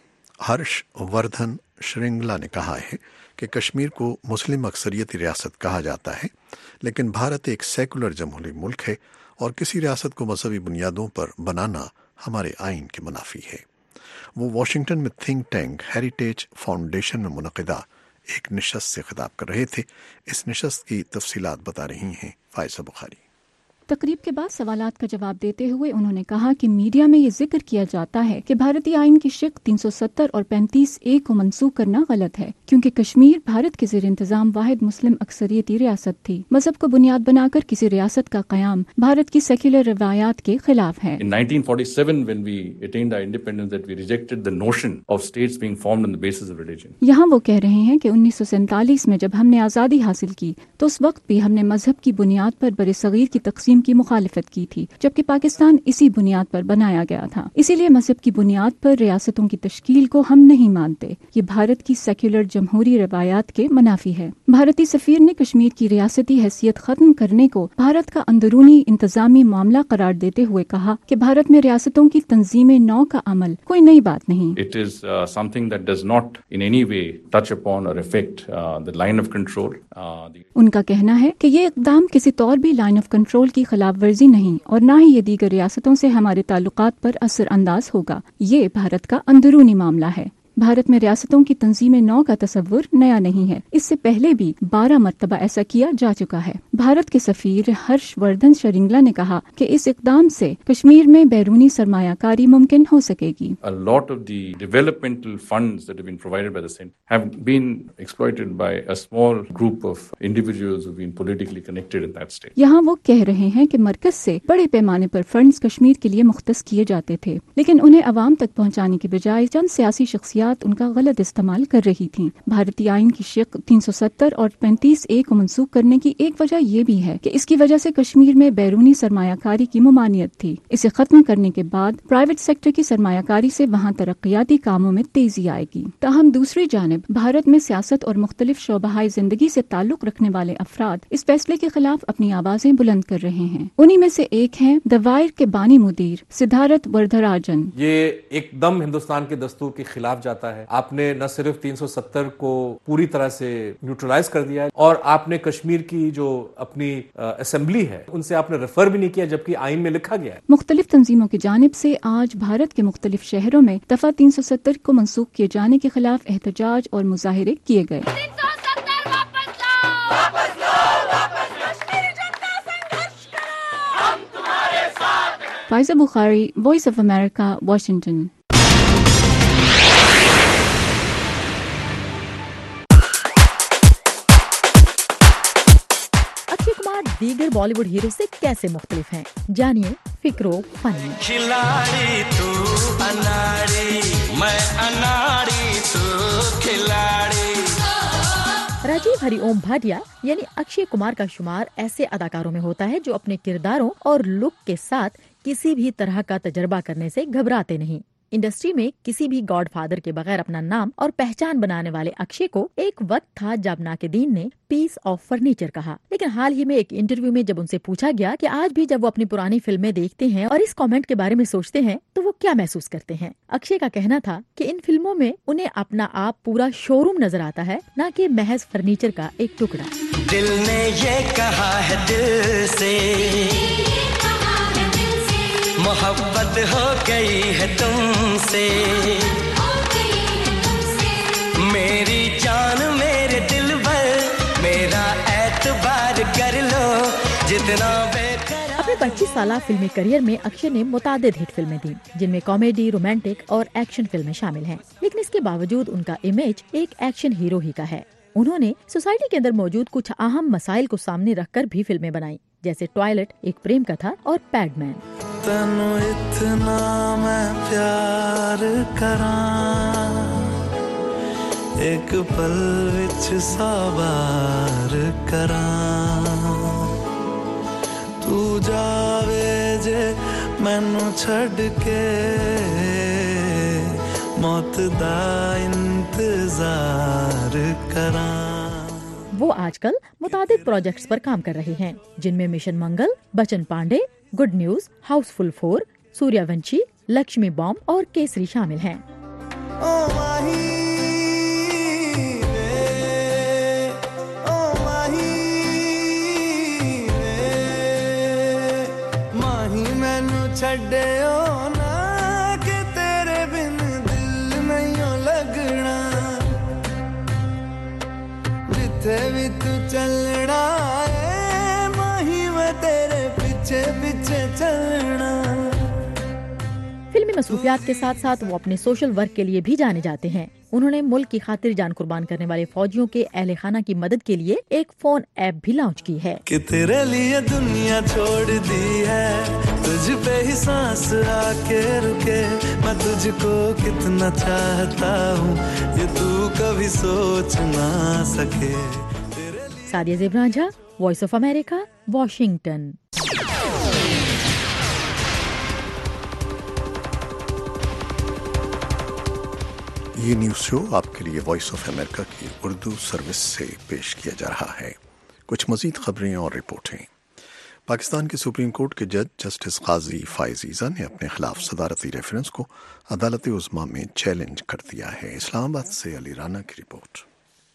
A: ہرش وردھن شرنگلا نے کہا ہے کہ کشمیر کو مسلم اکثریتی ریاست کہا جاتا ہے، لیکن بھارت ایک سیکولر جمہوری ملک ہے اور کسی ریاست کو مذہبی بنیادوں پر بنانا ہمارے آئین کے منافی ہے۔ وہ واشنگٹن میں تھنک ٹینک ہیریٹیج فاؤنڈیشن میں منعقدہ ایک نشست سے خطاب کر رہے تھے۔ اس نشست کی تفصیلات بتا رہی ہیں فائزہ بخاری۔
M: تقریب کے بعد سوالات کا جواب دیتے ہوئے انہوں نے کہا کہ میڈیا میں یہ ذکر کیا جاتا ہے کہ بھارتی آئین کی شق تین سو ستر اور پینتیس اے کو منسوخ کرنا غلط ہے، کیونکہ کشمیر بھارت کے زیر انتظام واحد مسلم اکثریتی ریاست تھی۔ مذہب کو بنیاد بنا کر کسی ریاست کا قیام بھارت کی سیکولر روایات کے خلاف ہے۔
N: In nineteen forty-seven, when we attained our independence, that we rejected the notion of states being formed on the basis of religion.
M: یہاں وہ کہہ رہے ہیں کہ انیس سو سینتالیس میں جب ہم نے آزادی حاصل کی تو اس وقت بھی ہم نے مذہب کی بنیاد پر برصغیر کی تقسیم کی مخالفت کی تھی، جبکہ پاکستان اسی بنیاد پر بنایا گیا تھا۔ اسی لیے مذہب کی بنیاد پر ریاستوں کی تشکیل کو ہم نہیں مانتے۔ یہ بھارت کی سیکولر جمہوری روایات کے منافی ہے۔ بھارتی سفیر نے کشمیر کی ریاستی حیثیت ختم کرنے کو بھارت کا اندرونی انتظامی معاملہ قرار دیتے ہوئے کہا کہ بھارت میں ریاستوں کی تنظیم نو کا عمل کوئی نئی بات نہیں۔
N: It is uh, something that does not in any way touch upon or affect uh, the line of control. Uh, the...
M: ان کا کہنا ہے کہ یہ اقدام کسی طور بھی لائن آف کنٹرول کی خلاف ورزی نہیں اور نہ ہی یہ دیگر ریاستوں سے ہمارے تعلقات پر اثر انداز ہوگا۔ یہ بھارت کا اندرونی معاملہ ہے۔ بھارت میں ریاستوں کی تنظیم نو کا تصور نیا نہیں ہے، اس سے پہلے بھی بارہ مرتبہ ایسا کیا جا چکا ہے۔ بھارت کے سفیر ہرش وردھن شرنگلا نے کہا کہ اس اقدام سے کشمیر میں بیرونی سرمایہ کاری ممکن ہو سکے گی۔
N: A lot of the developmental funds that have been provided by the center have been exploited by a small group of individuals who have been politically connected in that state.
M: یہاں وہ کہہ رہے ہیں کہ مرکز سے بڑے پیمانے پر فنڈز کشمیر کے لیے مختص کیے جاتے تھے، لیکن انہیں عوام تک پہنچانے کے بجائے چند سیاسی شخصیات ان کا غلط استعمال کر رہی تھیں۔ بھارتی آئین کی شق تین سو ستر اور پینتیس اے کو منسوخ کرنے کی ایک وجہ یہ بھی ہے کہ اس کی وجہ سے کشمیر میں بیرونی سرمایہ کاری کی ممانعت تھی۔ اسے ختم کرنے کے بعد پرائیویٹ سیکٹر کی سرمایہ کاری سے وہاں ترقیاتی کاموں میں تیزی آئے گی۔ تاہم دوسری جانب بھارت میں سیاست اور مختلف شعبۂ زندگی سے تعلق رکھنے والے افراد اس فیصلے کے خلاف اپنی آوازیں بلند کر رہے ہیں۔ انہی میں سے ایک ہیں دی وائر کے بانی مدیر سدھارتھ وردھراجن۔
O: یہ ایک دم ہندوستان کے دستور کے خلاف جاتا ہے۔ آپ نے نہ صرف تین سو ستر کو پوری طرح سے نیوٹرلائز کر دیا ہے اور آپ نے کشمیر کی جو اپنی اسمبلی ہے ان سے آپ نے ریفر بھی نہیں کیا، جبکہ آئین میں لکھا گیا ہے۔
M: مختلف تنظیموں کی جانب سے آج بھارت کے مختلف شہروں میں دفعہ تین سو ستر کو منسوخ کیے جانے کے خلاف احتجاج اور مظاہرے کیے گئے۔ Faiza Bukhari, Voice of America, Washington.
P: دیگر بالی ووڈ ہیرو سے کیسے مختلف ہیں، جانیے فکرو فن میں۔
Q: کھلاڑی تو اناڑی، میں اناڑی تو کھلاڑی۔
P: راجیو ہری اوم بھاٹیا یعنی اکشے کمار کا شمار ایسے اداکاروں میں ہوتا ہے جو اپنے کرداروں اور لک کے ساتھ کسی بھی طرح کا تجربہ کرنے سے گھبراتے نہیں۔ انڈسٹری میں کسی بھی گاڈ فادر کے بغیر اپنا نام اور پہچان بنانے والے اکشے کو ایک وقت تھا جب ناقدین نے پیس آف فرنیچر کہا، لیکن حال ہی میں ایک انٹرویو میں جب ان سے پوچھا گیا کہ آج بھی جب وہ اپنی پرانی فلمیں دیکھتے ہیں اور اس کامنٹ کے بارے میں سوچتے ہیں تو وہ کیا محسوس کرتے ہیں، اکشے کا کہنا تھا کہ ان فلموں میں انہیں اپنا آپ پورا شو روم نظر آتا ہے، نہ کہ محض فرنیچر کا ایک ٹکڑا۔
Q: دل نے یہ کہا ہے دل سے محبت ہو گئی ہے تم سے، میری جان میرے دل بھر میرا اعتبار کر لو جتنا بہتر۔
P: اپنے پچیس سالہ فلمی کریئر میں اکشے نے متعدد ہٹ فلمیں دیں جن میں کامیڈی، رومانٹک اور ایکشن فلمیں شامل ہیں، لیکن اس کے باوجود ان کا امیج ایک ایکشن ہیرو ہی کا ہے۔ उन्होंने सोसाइटी के अंदर मौजूद कुछ अहम मसाइल को सामने रखकर भी फिल्में बनाई, जैसे टॉयलेट, एक प्रेम कथा और पैडमैन।
R: तनु इतना मैं प्यार करां, एक पल विच सवार करां, तू जावे जे मैनू छड़ के मौत दा इंतजार करां।
P: वो आजकल मुतादिद प्रोजेक्ट्स पर काम कर रहे हैं, जिनमें mission Mangal, Bachchan Pandey, good news, housefull four, Sooryavanshi, Laxmi bomb और केसरी शामिल हैं।
R: ओ माही वे, ओ माही वे, माही मैनू छड्डे ओ ना कि तेरे बिन दिल नहीं लगना, जिथे भी तू चलना है माही मैं तेरे पीछे पीछे चलना।
P: फिल्मी मसरूफियात के साथ साथ वो अपने सोशल वर्क के लिए भी जाने जाते हैं। उन्होंने मुल्क की खातिर जान कुर्बान करने वाले फौजियों के अहले खाना की मदद के लिए एक फोन ऐप भी लॉन्च की है।
R: कि तेरे लिए दुनिया छोड़ दी है, तुझ पे ही सांस आके रुके, मैं तुझको कितना चाहता हूँ ये तू कभी सोच ना सके।
P: Sadia Zebranjha, Voice of America, Washington.
A: ये न्यूज़ शो आपके लिए वॉइस ऑफ अमेरिका की उर्दू सर्विस से पेश किया जा रहा है। कुछ मज़ीद खबरें और रिपोर्टें। पाकिस्तान के सुप्रीम कोर्ट के जज जस्टिस काजी फाइज ईसा ने अपने खिलाफ सदारती रेफरेंस को अदालत उज़्मा में चैलेंज कर दिया है। इस्लामाबाद से अली राना की रिपोर्ट।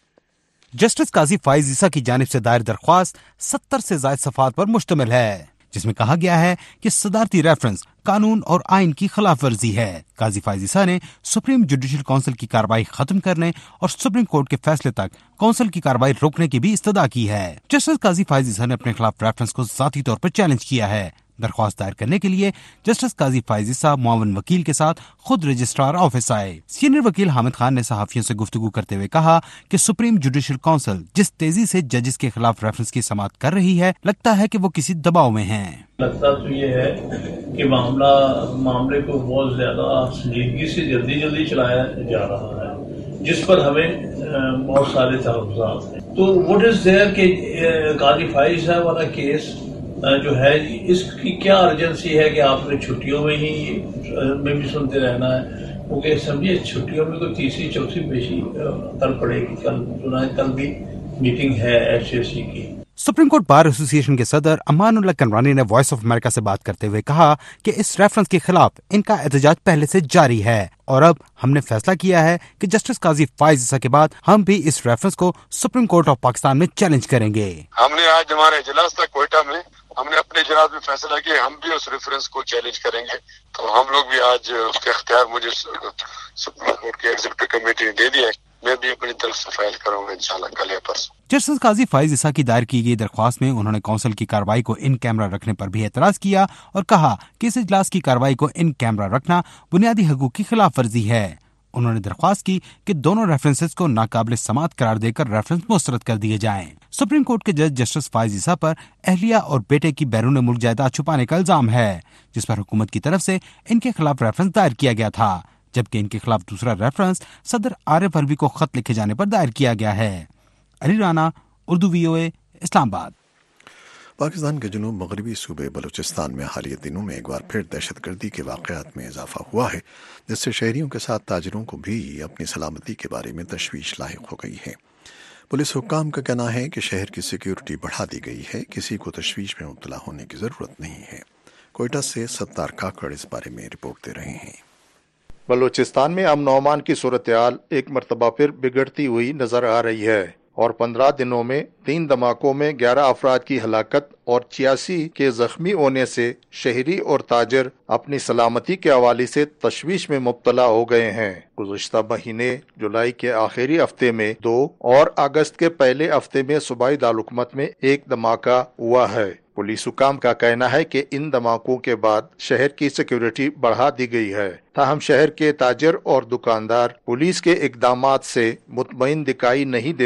S: जस्टिस काजी फाइज ईसा की जानिब से दायर दरख्वास्त सत्तर से ज़ायद सफ़ात पर मुश्तमिल है, जिसमें कहा गया है कि सदारती रेफरेंस कानून और आइन की खिलाफ वर्जी है। काजी फाइज ईसा ने सुप्रीम जुडिशल काउंसिल की कार्रवाई खत्म करने और सुप्रीम कोर्ट के फैसले तक काउंसिल की कार्रवाई रोकने की भी इस्तदा की है। जस्टिस काजी फाइज ईसा ने अपने खिलाफ रेफरेंस को ज़ाती तौर पर चैलेंज किया है। दरख्वास्त दायर करने के लिए जस्टिस काजी फाइज ईसा मुआवन वकील के साथ खुद रजिस्ट्रार ऑफिस आए। सीनियर वकील हामिद खान ने सहाफियों से गुफ्तगू करते हुए कहा कि सुप्रीम जुडिशल काउंसिल जिस तेजी से जजेस के खिलाफ रेफरेंस की समाअत कर रही है, लगता है कि वो किसी दबाव में हैं।
T: लगता तो ये है कि मामला मामले को बहुत ज्यादा संजीदगी से जल्दी जल्दी चलाया जा रहा है, जिस पर हमें बहुत सारे तहफ़्फ़ुज़ात हैं। तो व्हाट इज देयर कि काजी फाइज साहब वाला केस जो है इसकी क्या अर्जेंसी है कि आपने छुट्टियों में ही में भी सुनते रहना है, क्योंकि समझिए छुट्टियों में कोई तीसरी चौथी पेशी कल पड़ेगी, कल कल भी मीटिंग है एच एस सी की।
S: सुप्रीम कोर्ट बार एसोसिएशन के सदर अमानुल्लाह कनवानी ने वॉइस ऑफ अमेरिका से बात करते हुए कहा कि इस रेफरेंस के खिलाफ इनका एहतजाज पहले से जारी है और अब हमने फैसला किया है कि जस्टिस काजी फाइज ईसा के बाद हम भी इस रेफरेंस को सुप्रीम कोर्ट ऑफ पाकिस्तान में चैलेंज करेंगे।
U: हमने आज हमारे इजलास तक कोयटा में हमने अपने इजलास में फैसला किया हम भी उस रेफरेंस को चैलेंज करेंगे, तो हम लोग भी आज उसके इख्तियार मुझे सुप्रीम कोर्ट की एग्जीक्यूटिव कमेटी ने दे दिया है, मैं भी अपनी तरफ से फाइल करूंगा इंशाल्लाह कल या परसों। जस्टिस
S: काजी फाइज ईसा की दायर की गई दरख्वास्त में उन्होंने काउंसिल की कार्रवाई को इन कैमरा रखने पर भी एतराज किया और कहा कि इस इजलास की कार्रवाई को इन कैमरा रखना बुनियादी हकूक की खिलाफ वर्जी है। उन्होंने दरख्वास्त की कि दोनों रेफरेंसेस को नाकाबिल समाअत करार देकर रेफरेंस मुस्तरद कर दिए जाएं। सुप्रीम कोर्ट के जज जस्टिस फाइज ईसा पर अहलिया और बेटे की बैरून मुल्क जायदाद छुपाने का इल्जाम है, जिस पर हुकूमत की तरफ से इनके खिलाफ रेफरेंस दायर किया गया था, जबकि इनके खिलाफ दूसरा रेफरेंस सदर आरिफ अलवी को खत लिखे जाने पर दायर किया गया है। अली राना, उर्दू वीओए, इस्लामाबाद।
A: पाकिस्तान के जुनूब मगरबी सूबे बलूचिस्तान में हालिया दिनों में एक बार फिर दहशतगर्दी के वाक़यात में इजाफा हुआ है, जिससे शहरियों के साथ ताजिरों को भी अपनी सलामती के बारे में तशवीश लाहिक हो गई है। पुलिस हुक्काम का कहना है कि शहर की सिक्योरिटी बढ़ा दी गई है, किसी को तशवीश में मुब्तला होने की ज़रूरत नहीं है। कोयटा से सत्तार काकड़ इस बारे में रिपोर्ट दे रहे हैं।
V: बलूचिस्तान में अमन और अमान की सूरत हाल एक मरतबा फिर बिगड़ती हुई नजर आ रही है और पंद्रह दिनों में तीन धमाकों में ग्यारह अफराद की हलाकत और छियासी के जख्मी होने से शहरी और ताजर अपनी सलामती के हवाले से तशवीश में मुब्तला हो गए हैं। गुज़श्ता महीने जुलाई के आखिरी हफ्ते में दो और अगस्त के पहले हफ्ते में सूबाई दारुलहुकूमत में एक धमाका हुआ है। पुलिस हुकाम का कहना है कि इन धमाकों के बाद शहर की सिक्योरिटी बढ़ा दी गई है, ताहम शहर के ताजर और दुकानदार पुलिस के इकदामात से मुतमईन दिखाई नहीं देते।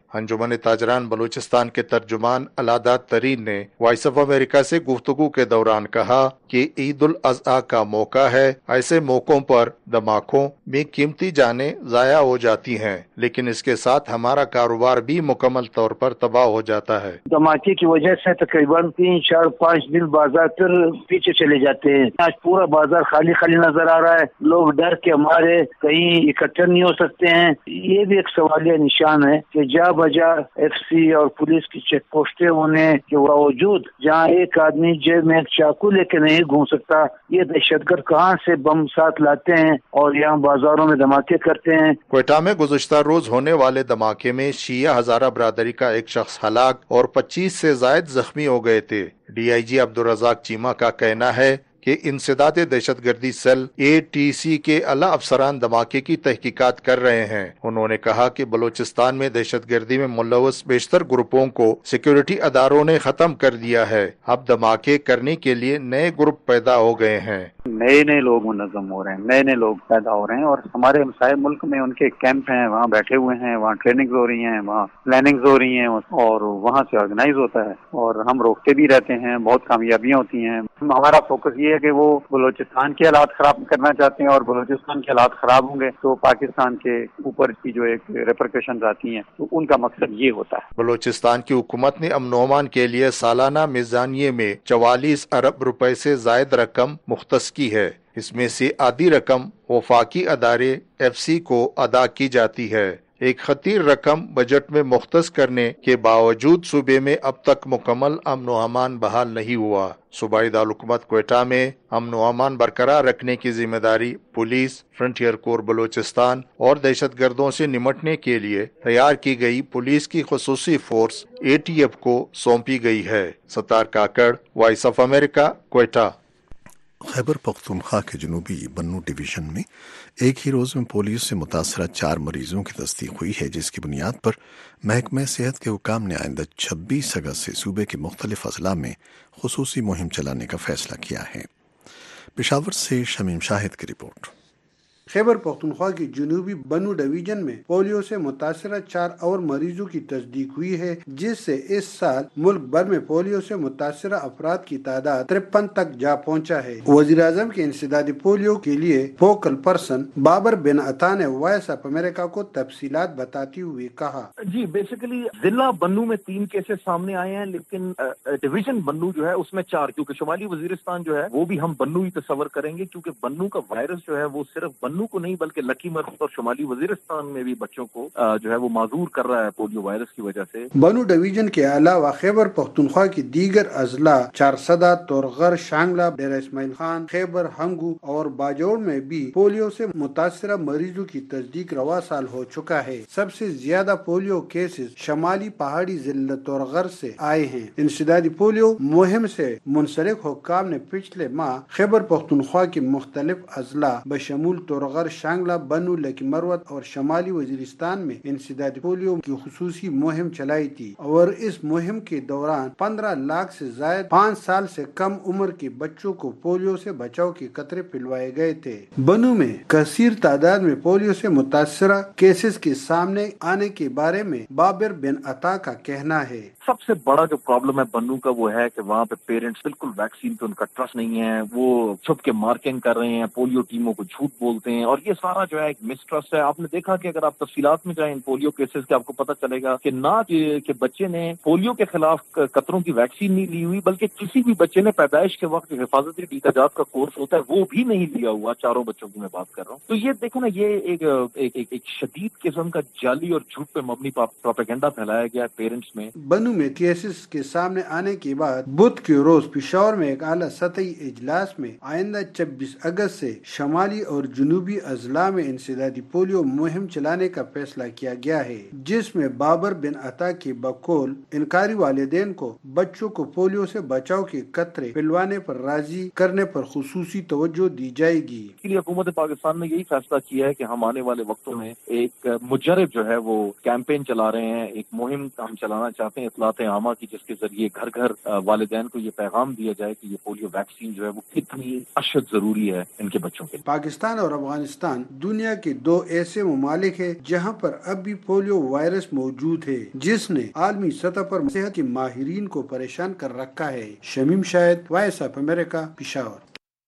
V: अंजुमन ताजरान बलूचिस्तान के तर्जुमान अलादात तरीन ने वॉइस ऑफ अमेरिका से गुफ्तगू के दौरान कहा कि ईद उल अज़हा का मौका है। ऐसे मौकों पर धमाकों में कीमती जानें जाया हो जाती हैं, लेकिन इसके साथ हमारा कारोबार भी मुकम्मल तौर पर तबाह हो जाता है।
B: धमाके की वजह से तकरीबन तीन चार पाँच दिन बाजार फिर पीछे चले जाते हैं। आज पूरा बाजार खाली खाली नजर आ रहा है। लोग डर के हमारे कहीं इकट्ठे नहीं हो सकते हैं। ये भी एक सवालिया निशान है कि जा बजा एफसी और पुलिस की चेक पोस्टें होने के बावजूद जहाँ एक आदमी जेब में एक चाकू लेके नहीं घूम सकता, ये दहशतगर्द कहाँ से बम साथ लाते हैं और यहाँ बाजारों में धमाके करते हैं।
V: क्वेटा में गुज़श्ता रोज होने वाले धमाके में शिया हजारा बरादरी का एक शख्स हलाक और पच्चीस से जायद जख्मी हो गए थे। D I G Abdul Razzaq Cheema का कहना है कि इंसदाद दहशतगर्दी सेल ए टी सी के आला अफसरान धमाके की तहकीकात कर रहे हैं। उन्होंने कहा कि बलूचिस्तान में दहशतगर्दी में मुलव्वस बेशतर ग्रुपों को सिक्योरिटी अदारों ने खत्म कर दिया है। अब धमाके करने के लिए नए ग्रुप पैदा हो गए हैं।
D: नए नए लोग मुनज़्ज़म हो रहे हैं, नए नए लोग पैदा हो रहे हैं और हमारे हमसाये मुल्क में उनके कैंप हैं, वहाँ बैठे हुए हैं, वहाँ ट्रेनिंग हो रही हैं, वहाँ प्लानिंग हो रही हैं और वहाँ से ऑर्गेनाइज होता है और हम रोकते भी रहते हैं। बहुत कामयाबियाँ होती हैं। हमारा फोकस ये है कि वो बलूचिस्तान के हालात खराब करना चाहते हैं और बलूचिस्तान के हालात खराब होंगे तो पाकिस्तान के ऊपर की जो एक रिपरकशन आती हैं तो उनका मकसद ये होता है।
V: बलूचिस्तान की हुकूमत ने अमन ओ अमान के लिए सालाना मीज़ानिये में चवालीस अरब रुपए से जायद रकम मुख्तस की है। इसमें से आधी रकम वफाकी अदारे एफ सी को अदा की जाती है। एक खतीर रकम बजट में मुख्तस करने के बावजूद सूबे में अब तक मुकम्मल अमन ओ अमान बहाल नहीं हुआ। सूबाई दारुलहुकूमत क्वेटा में अमन ओ अमान बरकरार रखने की जिम्मेदारी पुलिस, फ्रंटियर कोर बलूचिस्तान और दहशतगर्दों से निमटने के लिए तैयार की गई पुलिस की खुसूसी फोर्स ए टी एफ को सौंपी गई है। Sattar Kakar, Voice of America, Quetta.
A: Khyber Pakhtunkhwa के जनूबी बन्नू डिवीजन में एक ही रोज में पोलियो से मुतासरा चार मरीजों की तस्दीक हुई है, जिसकी बुनियाद पर महकमा सेहत के हुकाम ने आइंदा छब्बीस अगस्त से सूबे के मुख्तलिफ अजला में खुसूसी मुहिम चलाने का फैसला किया है। पेशावर से शमीम शाहिद की रिपोर्ट।
W: खैबर पख्तूनख्वा की जनूबी बन्नू डिवीजन में पोलियो से मुतासरा चार और मरीजों की तस्दीक हुई है, जिससे इस साल मुल्क भर में पोलियो से मुतासरा अफराद की तादाद तिरपन तक जा पहुंचा है। वज़ीर आज़म के इंसदादी पोलियो के लिए फोकल पर्सन बाबर बिन अता ने वॉइस ऑफ अमेरिका को तफसीलात बताते हुए कहा,
X: जी बेसिकली जिला बन्नू में तीन केसेस सामने आए हैं, लेकिन डिवीजन बन्नू जो है उसमें चार, क्योंकि शुमाली वजीरिस्तान जो है वो भी हम बन्नू ही तस्वर करेंगे, क्योंकि बन्नू का वायरस जो है वो सिर्फ बन्नू को नहीं बल्कि लकी मर्कज और शुमाली वजीरिस्तान में भी बच्चों को जो है वो माजूर कर रहा है पोलियो वायरस की वजह से।
W: बन्नू डिवीजन के अलावा खैबर पख्तूनख्वा की दीगर अजला चारसदा, तोरगर, शांगला, डेरा इस्माइल खान, खैबर, हंगू और बाजौड़ में भी पोलियो से मुतासरा मरीजों की तस्दीक रवा साल हो चुका है। सबसे ज्यादा पोलियो केसेस शमाली पहाड़ी जिला तोरगर से आए हैं। इंसदादी पोलियो मुहिम से मुंसलिक हुक्काम ने पिछले माह खैबर पख्तूनख्वा के मुख्तलिफ अजला बशमूल तोरगर, शांगला, बन्नू, लकी मरवत और शमाली वजीरिस्तान में इंसदादी पोलियो की खुसूसी मुहिम चलाई थी और इस मुहिम के दौरान पंद्रह लाख से ज्यादा पाँच साल से कम उम्र के बच्चों को पोलियो से बचाव के कतरे पिलवाए गए थे। बन्नू में कसीर तादाद में पोलियो से मुतासरा केसेस के सामने आने के बारे में बाबर बिन अता का कहना है,
X: सबसे बड़ा जो प्रॉब्लम है बन्नू का वो है कि वहाँ पे पेरेंट्स बिल्कुल वैक्सीन पे उनका ट्रस्ट नहीं है, वो छुप के मार्किंग कर रहे हैं, पोलियो टीमों को झूठ बोलते हैं और ये सारा जो है एक मिसट्रस्ट है। आपने देखा कि अगर आप तफसीलात में जाएं पोलियो केसेस के, आपको पता चलेगा कि ना कि बच्चे ने पोलियो के खिलाफ कतरों की वैक्सीन नहीं ली हुई, बल्कि किसी भी बच्चे ने पैदाइश के वक्त हिफाजती टीकाजात का कोर्स होता है वो भी नहीं लिया हुआ। चारों बच्चों की मैं बात कर रहा हूँ। तो ये देखो ना, ये एक एक, एक, एक शदीद किस्म का जाली और झूठ पे मबनी प्रोपेगेंडा फैलाया गया है पेरेंट्स में।
W: बन्नू में केसेस के सामने आने के बाद बुध के रोज पिशावर में एक आला सतही इजलास में आइंदा छब्बीस अगस्त से शमाली और जनूबी अजला में इंसदादी पोलियो मुहिम चलाने का फैसला किया गया है, जिसमें बाबर बिन अता के बकौल इनकारी वालिदैन को बच्चों को पोलियो से बचाव के कतरे पिलवाने पर राजी करने पर खुसूसी तवज्जो दी जाएगी।
X: इसलिए हुकूमत पाकिस्तान ने यही फैसला किया है कि हम आने वाले वक्तों में एक मुजरब जो है वो कैंपेन चला रहे हैं, एक मुहिम हम चलाना चाहते हैं इत्तलात आमा की, जिसके जरिए घर घर वालिदैन को ये पैगाम दिया जाए कि ये पोलियो वैक्सीन जो है वो कितनी अशद जरूरी है इनके बच्चों के।
W: पाकिस्तान और अफगानिस्तान افغانستان دنیا کے دو ایسے ممالک ہیں جہاں پر اب بھی پولیو وائرس موجود ہے جس نے عالمی سطح پر صحت کے ماہرین کو پریشان کر رکھا ہے۔ Shamim Shahid, Voice of America, Peshawar.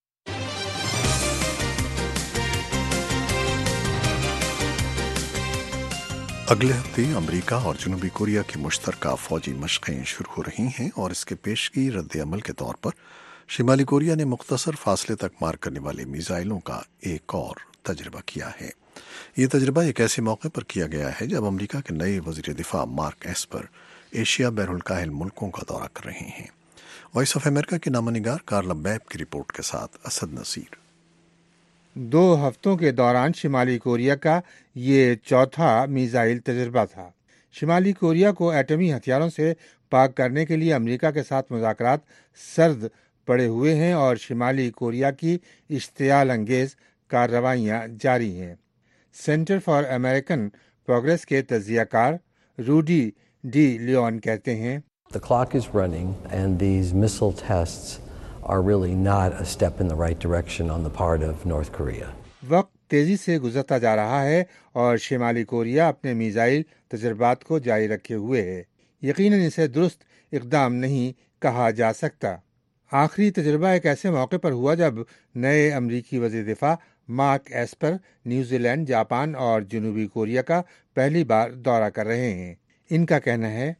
A: اگلے ہفتے امریکہ اور جنوبی کوریا کی مشترکہ فوجی مشقیں شروع ہو رہی ہیں اور اس کے پیشگی رد عمل کے طور پر شمالی کوریا نے مختصر فاصلے تک مار کرنے والے میزائلوں کا ایک اور تجربہ کیا ہے۔ یہ تجربہ ایک ایسے موقع پر کیا گیا ہے جب امریکہ کے نئے وزیر دفاع مارک ایسپر ایشیا بحر الکاہل ملکوں کا دورہ کر رہے ہیں۔ وائس آف امریکہ کے نامہ نگار کارلا بیب کی رپورٹ کے ساتھ اسد نصیر۔
C: دو ہفتوں کے دوران شمالی کوریا کا یہ چوتھا میزائل تجربہ تھا۔ شمالی کوریا کو ایٹمی ہتھیاروں سے پاک کرنے کے لیے امریکہ کے ساتھ مذاکرات سرد پڑے ہوئے ہیں اور شمالی کوریا کی اشتعال انگیز کارروائیاں جاری ہیں۔ سینٹر فار امریکن پروگریس کے تجزیہ کار روڈی ڈی لیون کہتے ہیں
E: The clock is running and these missile tests are really not a step in the right direction on the part of North Korea.
C: وقت تیزی سے گزرتا جا رہا ہے اور شمالی کوریا اپنے میزائل تجربات کو جاری رکھے ہوئے ہے۔ یقیناً اسے درست اقدام نہیں کہا جا سکتا۔ آخری تجربہ ایک ایسے موقع پر ہوا جب نئے امریکی وزیر دفاع Mark Esper New Zealand, Japan اور جنوبی کوریا کا پہلی بار دورہ کر رہے ہیں۔ ان کا کہنا ہے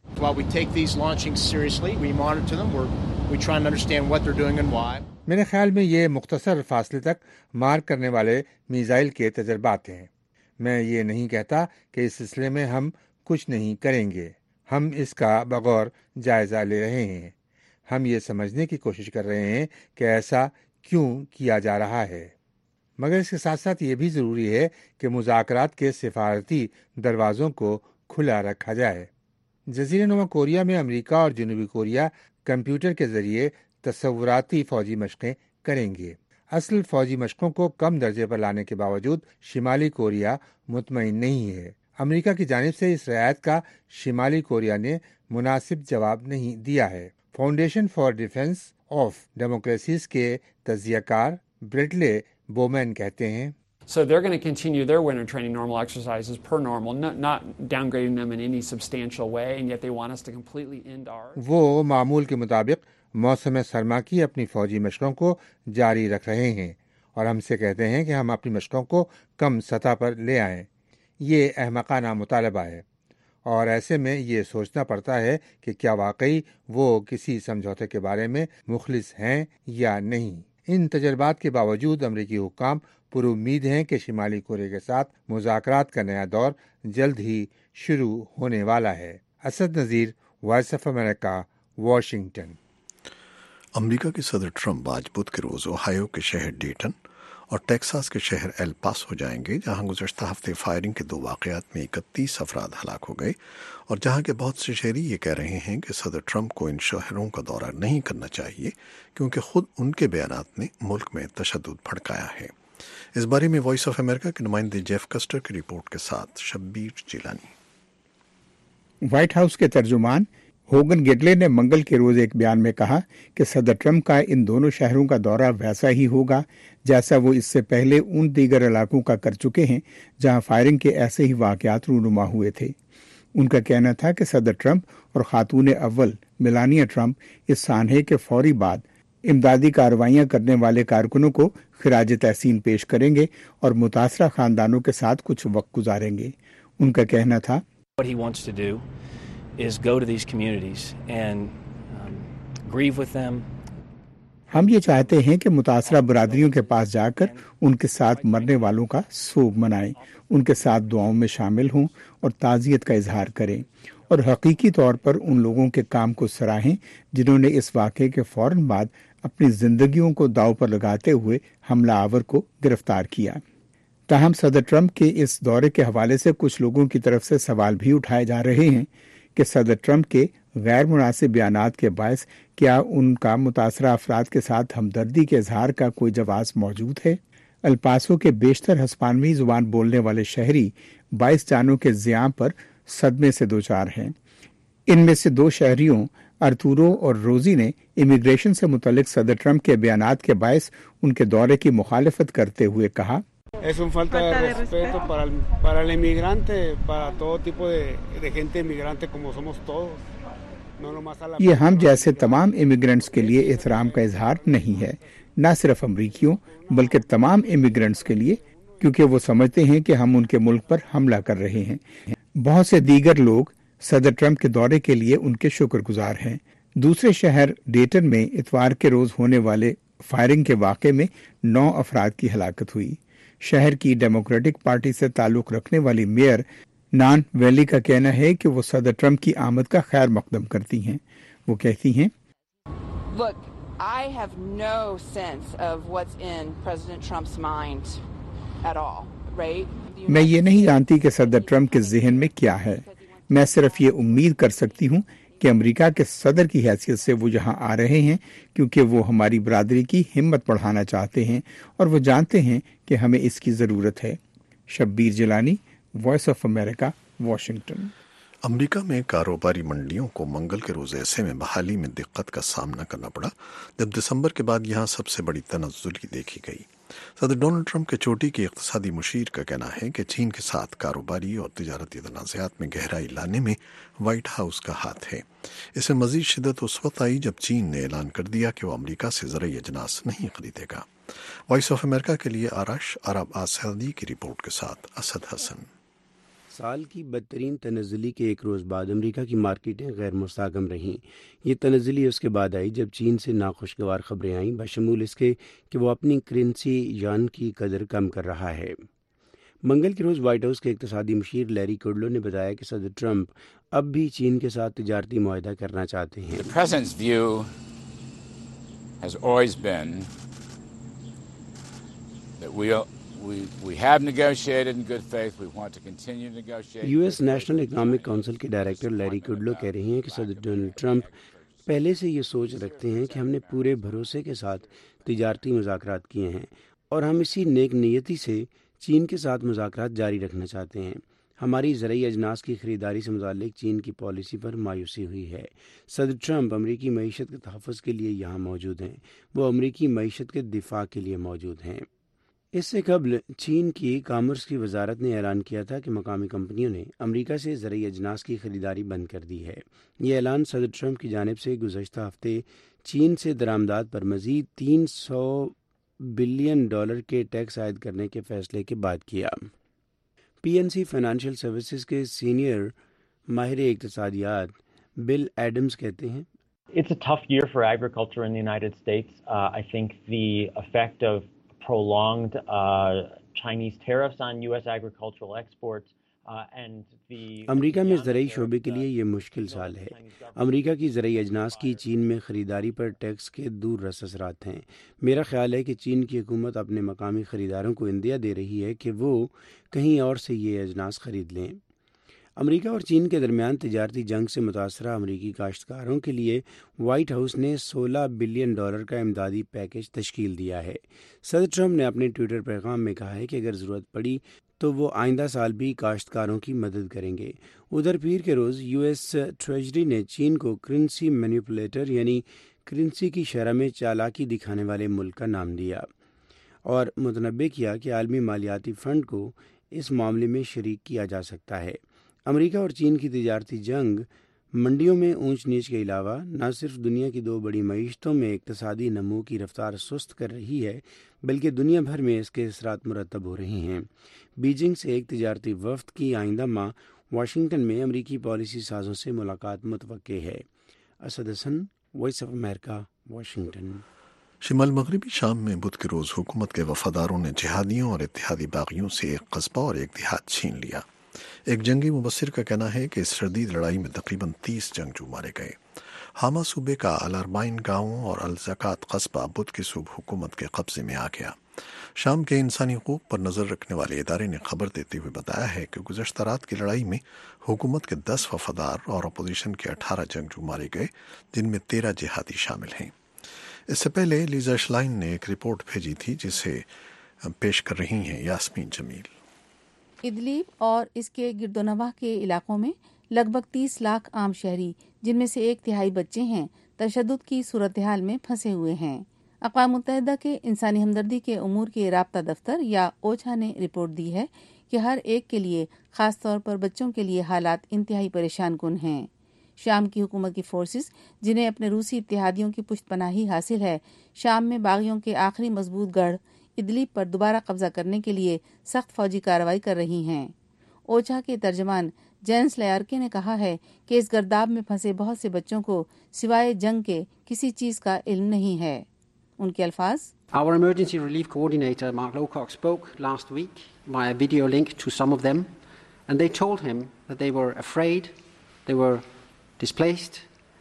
C: میرے خیال میں یہ مختصر فاصلے تک مار کرنے والے میزائل کے تجربات ہیں۔ میں یہ نہیں کہتا کہ اس سلسلے میں ہم کچھ نہیں کریں گے، ہم اس کا بغور جائزہ لے رہے ہیں۔ ہم یہ سمجھنے کی کوشش کر رہے ہیں کہ ایسا کیوں کیا جا رہا ہے، مگر اس کے ساتھ ساتھ یہ بھی ضروری ہے کہ مذاکرات کے سفارتی دروازوں کو کھلا رکھا جائے۔ جزیرہ نما کوریا میں امریکہ اور جنوبی کوریا کمپیوٹر کے ذریعے تصوراتی فوجی مشقیں کریں گے۔ اصل فوجی مشقوں کو کم درجے پر لانے کے باوجود شمالی کوریا مطمئن نہیں ہے۔ امریکہ کی جانب سے اس رعایت کا شمالی کوریا نے مناسب جواب نہیں دیا ہے۔ Foundation for Defense of Democracies کے تجزیہ کار برٹلے بومین کہتے ہیں
F: So they're going to continue their winter training normal exercises per normal, not, not downgrading them in any substantial way, and yet they want us to completely end ours.
C: وہ معمول کے مطابق موسم سرما کی اپنی فوجی مشقوں کو جاری رکھ رہے ہیں اور ہم سے کہتے ہیں کہ ہم اپنی مشقوں کو کم سطح پر لے آئیں۔ یہ احمقانہ مطالبہ ہے اور ایسے میں یہ سوچنا پڑتا ہے کہ کیا واقعی وہ کسی سمجھوتے کے بارے میں مخلص ہیں یا نہیں۔ ان تجربات کے باوجود امریکی حکام پر امید ہیں کہ شمالی کوریا کے ساتھ مذاکرات کا نیا دور جلد ہی شروع ہونے والا ہے۔ Asad Nazir, Voice of America, Washington.
A: امریکہ کے صدر ٹرمپ آج بدھ کے روز اوہایو کے شہر ڈیٹن اور ٹیکساس کے شہر ایل پاسو جائیں گے، جہاں گزشتہ ہفتے فائرنگ کے دو واقعات میں اکتیس افراد ہلاک ہو گئے اور جہاں کے بہت سے شہری یہ کہہ رہے ہیں کہ صدر ٹرمپ کو ان شہروں کا دورہ نہیں کرنا چاہیے کیونکہ خود ان کے بیانات نے ملک میں تشدد بھڑکایا ہے۔ اس بارے میں وائس آف امریکہ کے نمائندے جیف کسٹر کی رپورٹ کے ساتھ شبیر جیلانی۔
G: وائٹ ہاؤس کے ترجمان ہوگن گڈلے نے منگل کے روز ایک بیان میں کہا کہ صدر ٹرمپ کا ان دونوں شہروں کا دورہ ویسا ہی ہوگا جیسا وہ اس سے پہلے ان دیگر علاقوں کا کر چکے ہیں جہاں فائرنگ کے ایسے ہی واقعات رونما ہوئے تھے۔ ان کا کہنا تھا کہ صدر ٹرمپ اور خاتون اول میلانیا ٹرمپ اس سانحے کے فوری بعد امدادی کارروائیاں کرنے والے کارکنوں کو خراج تحسین پیش کریں گے اور متاثرہ خاندانوں کے ساتھ کچھ وقت گزاریں گے۔ ان کا کہنا تھا
Y: What he wants to do is go to these communities and um, grieve with them.
G: ہم یہ چاہتے ہیں کہ متاثرہ برادریوں کے پاس جا کر ان کے ساتھ مرنے والوں کا سوگ منائیں، ان کے ساتھ دعاؤں میں شامل ہوں اور تعزیت کا اظہار کریں اور حقیقی طور پر ان لوگوں کے کام کو سراہیں جنہوں نے اس واقعے کے فوراً بعد اپنی زندگیوں کو داؤ پر لگاتے ہوئے حملہ آور کو گرفتار کیا۔ تاہم صدر ٹرمپ کے اس دورے کے حوالے سے کچھ لوگوں کی طرف سے سوال بھی اٹھائے جا رہے ہیں کہ صدر ٹرمپ کے غیر مناسب بیانات کے باعث کیا ان کا متاثرہ افراد کے ساتھ ہمدردی کے اظہار کا کوئی جواز موجود ہے؟ الپاسو کے بیشتر ہسپانوی زبان بولنے والے شہری بائیس جانوں کے زیاں پر صدمے سے دوچار ہیں۔ ان میں سے دو شہریوں ارتورو اور روزی نے امیگریشن سے متعلق صدر ٹرمپ کے بیانات کے باعث ان کے دورے کی مخالفت کرتے ہوئے کہا
H: Es un falta de respeto para el, para el inmigrante, para todo tipo de, de gente inmigrante como somos todos. No nomás a la
G: یہ ہم جیسے تمام امیگرینٹس کے لیے احترام کا اظہار نہیں ہے، نہ صرف امریکیوں بلکہ تمام امیگرینٹس کے لیے، کیونکہ وہ سمجھتے ہیں کہ ہم ان کے ملک پر حملہ کر رہے ہیں۔ بہت سے دیگر لوگ صدر ٹرمپ کے دورے کے لیے ان کے شکر گزار ہیں۔ دوسرے شہر ڈیٹن میں اتوار کے روز ہونے والے فائرنگ کے واقعے میں نو افراد کی ہلاکت ہوئی۔ شہر کی ڈیموکریٹک پارٹی سے تعلق رکھنے والی میئر نان ویلی کا کہنا ہے کہ وہ صدر ٹرمپ کی آمد کا خیر مقدم کرتی ہیں۔ وہ کہتی ہیں،
I: Look, I have no sense of what's in President Trump's mind at all, right?
G: میں یہ نہیں جانتی کہ صدر ٹرمپ کے ذہن میں کیا ہے۔ میں صرف یہ امید کر سکتی ہوں کہ امریکہ کے صدر کی حیثیت سے وہ یہاں آ رہے ہیں کیونکہ وہ ہماری برادری کی ہمت بڑھانا چاہتے ہیں اور وہ جانتے ہیں کہ ہمیں اس کی ضرورت ہے۔ Shabbir Jilani, Voice of America, Washington.
A: امریکہ میں کاروباری منڈیوں کو منگل کے روز ایسے میں بحالی میں دقت کا سامنا کرنا پڑا جب دسمبر کے بعد یہاں سب سے بڑی تنزلی دیکھی گئی۔ صدر ڈونلڈ ٹرمپ کے چوٹی کے اقتصادی مشیر کا کہنا ہے کہ چین کے ساتھ کاروباری اور تجارتی تنازعات میں گہرائی لانے میں وائٹ ہاؤس کا ہاتھ ہے۔ اس میں مزید شدت اس وقت آئی جب چین نے اعلان کر دیا کہ وہ امریکہ سے زرعی اجناس نہیں خریدے گا۔ وائس آف امریکہ کے لیے آرش عرب آسادی کی رپورٹ کے ساتھ اسد حسن۔
J: سال کی بدترین تنزلی کے ایک روز بعد امریکہ کی مارکیٹیں غیر مستحکم رہیں۔ یہ تنزلی اس کے بعد آئی جب چین سے ناخوشگوار خبریں آئیں، بشمول اس کے کہ وہ اپنی کرنسی یان کی قدر کم کر رہا ہے۔ منگل کے روز وائٹ ہاؤس کے اقتصادی مشیر لیری کڈلو نے بتایا کہ صدر ٹرمپ اب بھی چین کے ساتھ تجارتی معاہدہ کرنا چاہتے ہیں۔
K: The president's view has always been that we We, we have negotiated in good faith. We want to continue negotiating.
J: U S National Economic Council کے ڈائریکٹر لیری کڈلو کہہ رہے ہیں کہ صدر ڈونلڈ ٹرمپ پہلے سے یہ سوچ رکھتے ہیں کہ ہم نے پورے بھروسے کے ساتھ تجارتی مذاکرات کیے ہیں اور ہم اسی نیک نیتی سے چین کے ساتھ مذاکرات جاری رکھنا چاہتے ہیں۔ ہماری زرعی اجناس کی خریداری سے متعلق چین کی پالیسی پر مایوسی ہوئی ہے۔ صدر ٹرمپ امریکی معیشت کے تحفظ کے لیے یہاں موجود ہیں، وہ امریکی معیشت کے دفاع کے لیے موجود ہیں۔ اس سے قبل چین کی کامرس کی وزارت نے اعلان کیا تھا کہ مقامی کمپنیوں نے امریکہ سے زرعی اجناس کی خریداری بند کر دی ہے۔ یہ اعلان صدر ٹرمپ کی جانب سے گزشتہ ہفتے چین سے درآمدات پر مزید تین سو بلین ڈالر کے ٹیکس عائد کرنے کے فیصلے کے بعد کیا۔ P N C Financial Services کے سینئر ماہر اقتصادیات بل ایڈمز کہتے ہیں،
L: It's a tough year for agriculture in the United States. Uh, I think the effect of prolonged uh, Chinese tariffs on U S agricultural exports uh, and the
J: امریکہ میں زرعی شعبے کے لیے یہ مشکل سال ہے۔ امریکہ کی زرعی اجناس کی چین میں خریداری پر ٹیکس کے دور رس اثرات ہیں۔ میرا خیال ہے کہ چین کی حکومت اپنے مقامی خریداروں کو عندیہ دے رہی ہے کہ وہ کہیں اور سے یہ اجناس خرید لیں۔ امریکہ اور چین کے درمیان تجارتی جنگ سے متاثرہ امریکی کاشتکاروں کے لیے وائٹ ہاؤس نے سولہ بلین ڈالر کا امدادی پیکج تشکیل دیا ہے۔ صدر ٹرمپ نے اپنے ٹویٹر پیغام میں کہا ہے کہ اگر ضرورت پڑی تو وہ آئندہ سال بھی کاشتکاروں کی مدد کریں گے۔ ادھر پیر کے روز یو ایس ٹریجری نے چین کو کرنسی مینیپولیٹر یعنی کرنسی کی شرح میں چالاکی دکھانے والے ملک کا نام دیا اور متنبع کیا کہ عالمی مالیاتی فنڈ کو اس معاملے میں شریک کیا جا سکتا ہے۔ امریکہ اور چین کی تجارتی جنگ منڈیوں میں اونچ نیچ کے علاوہ نہ صرف دنیا کی دو بڑی معیشتوں میں اقتصادی نمو کی رفتار سست کر رہی ہے بلکہ دنیا بھر میں اس کے اثرات مرتب ہو رہے ہیں۔ بیجنگ سے ایک تجارتی وفد کی آئندہ ماہ واشنگٹن میں امریکی پالیسی سازوں سے ملاقات متوقع ہے۔ Asad Hassan, Voice of America, Washington.
A: شمال مغربی شام میں بدھ کے روز حکومت کے وفاداروں نے جہادیوں اور اتحادی باغیوں سے ایک قصبہ اور ایک دیہات چھین لیا۔ ایک جنگی مبصر کا کہنا ہے کہ اس شدید لڑائی میں تقریباً تیس جنگجو مارے گئے۔ حاما صوبے کا الاربائن گاؤں اور الزکات قصبہ بدھ کی صبح حکومت کے قبضے میں آ گیا۔ شام کے انسانی حقوق پر نظر رکھنے والے ادارے نے خبر دیتے ہوئے بتایا ہے کہ گزشتہ رات کی لڑائی میں حکومت کے دس وفادار اور اپوزیشن کے اٹھارہ جنگجو مارے گئے، جن میں تیرہ جہادی شامل ہیں۔ اس سے پہلے لیزا شلائن نے ایک رپورٹ بھیجی تھی جسے پیش کر رہی ہیں یاسمین جمیل۔
Z: ادلیب اور اس کے گرد و نواح کے علاقوں میں لگ بھگ تیس لاکھ عام شہری، جن میں سے ایک تہائی بچے ہیں، تشدد کی صورتحال میں پھنسے ہوئے ہیں۔ अक़वाम मुत्तहिदा के इंसानी हमदर्दी के उमूर के राब्ता दफ्तर या ओछा ने रिपोर्ट दी है कि हर एक के लिए खास तौर पर बच्चों के लिए हालात इंतहाई परेशान कुन हैं। शाम की हुकूमत की फोर्सेस, जिन्हें अपने रूसी इत्तेहादियों की पुष्टपनाही हासिल है, शाम में बागियों के आखिरी मजबूत गढ़ इदलिब पर दोबारा कब्जा करने के लिए सख्त फौजी कार्रवाई कर रही हैं। ओछा के तर्जमान जेंस लयारके ने कहा है कि इस गर्दाब में फंसे बहुत से बच्चों को सिवाय जंग के किसी चीज का इल्म नहीं है। उनके अल्फाज,
M: Our emergency relief coordinator Mark Lowcock spoke last week via video link to some of them, and they told him that they were afraid, they were displaced,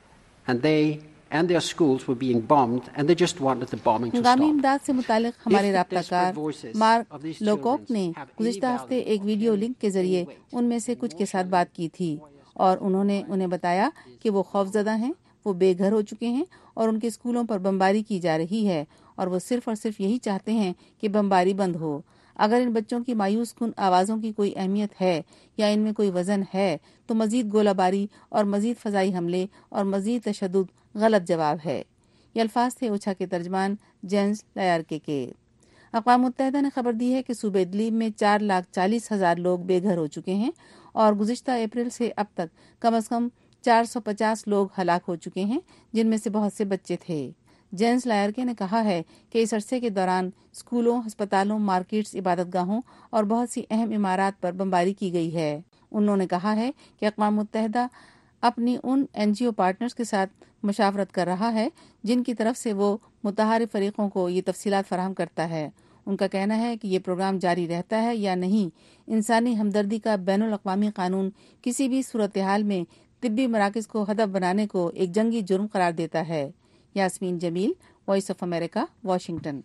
M: and they and their schools were being bombed, and they just wanted the bombing to stop.
Z: हंगामी इमदाद से मुतालिक हमारे राब्ताकार मार्क लोकॉक ने गुज़िश्ता हफ्ते एक वीडियो लिंक के जरिए उनमें से कुछ के साथ बात की थी और उन्होंने उन्हें बताया कि वो खौफजदा हैं, वो बेघर हो चुके हैं और उनके स्कूलों पर बमबारी की जा रही है और वो सिर्फ और सिर्फ यही चाहते हैं कि बमबारी बंद हो। अगर इन बच्चों की मायूस कुन आवाज़ों की कोई अहमियत है या इनमें कोई वजन है तो मजीद गोलाबारी और मजीद फ़ज़ाई हमले और मजीद तशद्दुद गलत जवाब है। ये अल्फाज थे ओछा के तर्जमान जेंस लयारके के। अक़वाम मुत्तहिदा ने खबर दी है कि सूबे इदलिब में चार लाख चालीस हजार लोग बेघर हो चुके हैं और गुज़िश्ता अप्रैल से अब तक कम अज कम चार सौ पचास लोग हलाक हो चुके हैं, जिनमें से बहुत से बच्चे थे। जेंस लायरके ने कहा है कि इस अरसे के दौरान स्कूलों, अस्पतालों, मार्केट्स, इबादतगाहों और बहुत सी अहम इमारात पर बमबारी की गई है। उन्होंने कहा है कि अक़वाम मुत्तहिदा अपनी उन एनजीओ पार्टनर्स के साथ मशावरत कर रहा है जिनकी तरफ से वो मुतहारिफ फरीकों को ये तफसीलात फराहम करता है। उनका कहना है कि ये प्रोग्राम जारी रहता है या नहीं, इंसानी हमदर्दी का बैनुल अक़वामी कानून किसी भी सूरत हाल में तिब्बी मराकज़ को हदफ बनाने को एक जंगी जुर्म करार देता है। Yasmeen Jamil, Voice of America, Washington.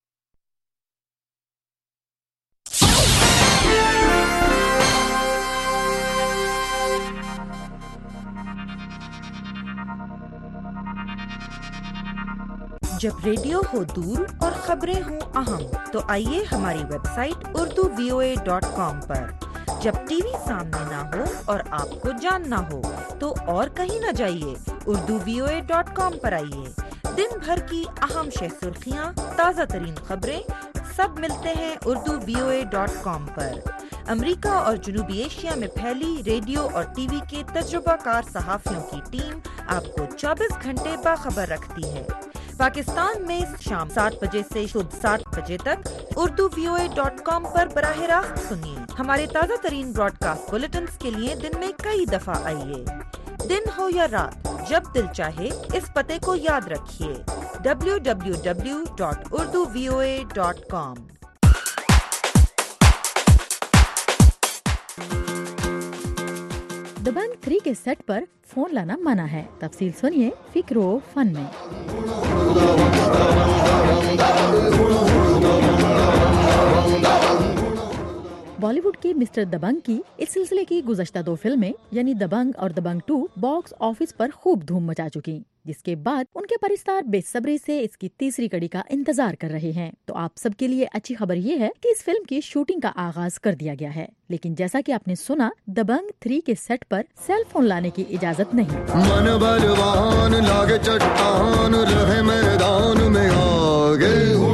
N: जब रेडियो हो दूर और खबरें हों अहम, तो आइए हमारी website Urdu V O A dot com पर। जब टीवी सामने ना हो और आपको जानना हो तो और कहीं न जाइए, Urdu V O A dot com पर आइए। दिन भर की अहम शह सुर्खियाँ, ताज़ा तरीन खबरें सब मिलते हैं Urdu V O A dot com पर। अमेरिका और जनूबी एशिया में फैली रेडियो और टीवी के तजुर्बाकार सहाफ़ियों की टीम आपको चौबीस घंटे बाखबर रखती है। पाकिस्तान में शाम सात बजे से शुद्ध सात बजे तक Urdu V O A dot com पर बराह रास्त सुनिए। हमारे ताज़ा तरीन ब्रॉडकास्ट बुलेटिन के लिए दिन में कई दफा आइए। दिन हो या रात, जब दिल चाहे इस पते को याद रखिए, W W W dot Urdu V O A dot com.
O: Dabangg three के सेट पर फोन लाना मना है। तफसील सुनिए फिक्रो फन में। बॉलीवुड की मिस्टर दबंग की इस सिलसिले की गुज़श्ता दो फिल्में यानी दबंग और दबंग टू बॉक्स ऑफिस पर खूब धूम मचा चुकी, जिसके बाद उनके परिस्तार बेसब्री से इसकी तीसरी कड़ी का इंतजार कर रहे हैं। तो आप सबके लिए अच्छी खबर ये है कि इस फिल्म की शूटिंग का आगाज कर दिया गया है, लेकिन जैसा कि आपने सुना, दबंग थ्री के सेट पर सेल फोन लाने की इजाजत नहीं। मन बलवान लागे चट्टान रहे मैदान में आगे।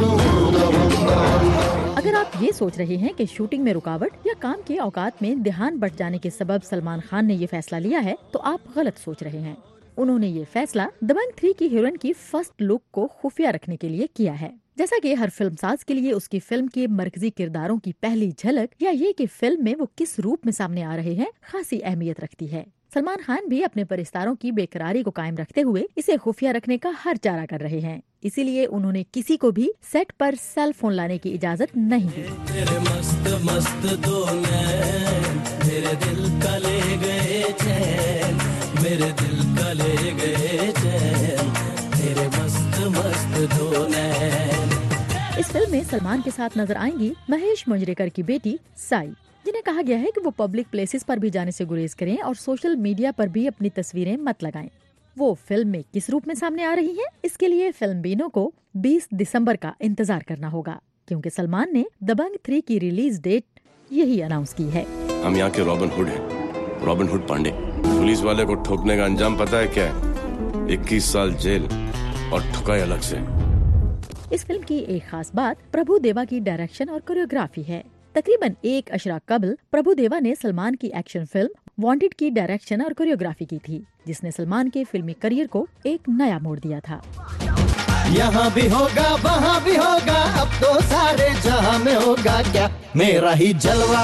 O: अगर आप ये सोच रहे हैं कि शूटिंग में रुकावट या काम के औकात में ध्यान बढ़ जाने के सबब सलमान खान ने ये फैसला लिया है, तो आप गलत सोच रहे हैं। उन्होंने ये फैसला दबंग थ्री की हीरोइन की फर्स्ट लुक को खुफिया रखने के लिए किया है। जैसा कि हर फिल्मसाज के लिए उसकी फिल्म के मरकजी किरदारों की पहली झलक या ये कि फिल्म में वो किस रूप में सामने आ रहे हैं खासी अहमियत रखती है। सलमान खान भी अपने परिस्तारों की बेकरारी को कायम रखते हुए इसे खुफिया रखने का हर चारा कर रहे हैं। इसीलिए उन्होंने किसी को भी सेट पर सेल फोन लाने की इजाजत नहीं दी। तेरे मस्त मस्त दो नैन, मेरे दिल का ले गए चैन, मेरे दिल का ले गए चैन, तेरे मस्त मस्त दो नैन। इस फिल्म में सलमान के साथ नजर आएंगी महेश मंजरेकर की बेटी साई, जिन्हें कहा गया है कि वो पब्लिक प्लेसेस पर भी जाने से गुरेज करें और सोशल मीडिया पर भी अपनी तस्वीरें मत लगाएं। वो फिल्म में किस रूप में सामने आ रही हैं, इसके लिए फिल्म बीनों को बीस दिसंबर का इंतजार करना होगा, क्योंकि सलमान ने दबंग थ्री की रिलीज डेट यही अनाउंस की है।
P: हम यहाँ के रॉबिन हुड हैं, रॉबिन हुड पांडे। पुलिस वाले को ठोकने का अंजाम पता है क्या है? इक्कीस साल जेल और ठुकाई अलग से।
O: इस फिल्म की एक खास बात प्रभु देवा की डायरेक्शन और कोरियोग्राफी है। तकरीबन एक अशरा कबल प्रभु देवा ने सलमान की एक्शन फिल्म वांटेड की डायरेक्शन और कोरियोग्राफी की थी, जिसने सलमान के फिल्मी करियर को एक नया मोड़ दिया था।
B: यहाँ भी होगा वहाँ भी होगा, अब तो सारे जहाँ में होगा क्या मेरा ही जलवा,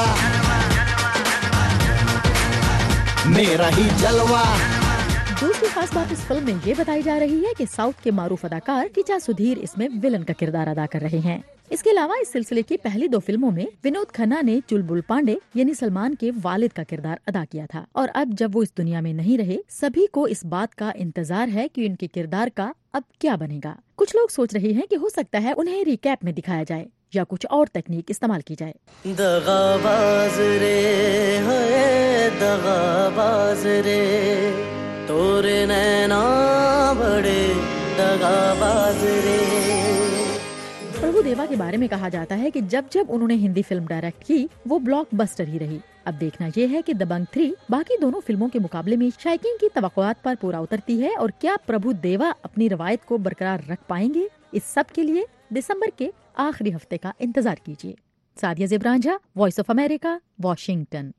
B: मेरा ही जलवा।
O: दूसरी खास बात इस फिल्म में ये बताई जा रही है कि साउथ के मारूफ अदाकार किचा सुधीर इसमें विलन का किरदार अदा कर रहे हैं। इसके अलावा इस सिलसिले की पहली दो फिल्मों में विनोद खन्ना ने चुलबुल पांडे यानी सलमान के वालिद का किरदार अदा किया था, और अब जब वो इस दुनिया में नहीं रहे, सभी को इस बात का इंतजार है कि उनके किरदार का अब क्या बनेगा। कुछ लोग सोच रहे हैं कि हो सकता है उन्हें रिकैप में दिखाया जाए या कुछ और तकनीक इस्तेमाल की जाए।
B: दगाबाज रे है दगाबाज रे, तोरे नैना बड़े दगाबाज रे।
O: प्रभु देवा के बारे में कहा जाता है कि जब जब उन्होंने हिंदी फिल्म डायरेक्ट की वो ब्लॉकबस्टर ही रही। अब देखना ये है कि दबंग थ्री बाकी दोनों फिल्मों के मुकाबले में शायकीन की तवक्कुआत पर पूरा उतरती है, और क्या प्रभु देवा अपनी रवायत को बरकरार रख पाएंगे। इस सब के लिए दिसंबर के आखिरी हफ्ते का इंतजार कीजिए। Sadia Zibranjha, Voice of America, Washington.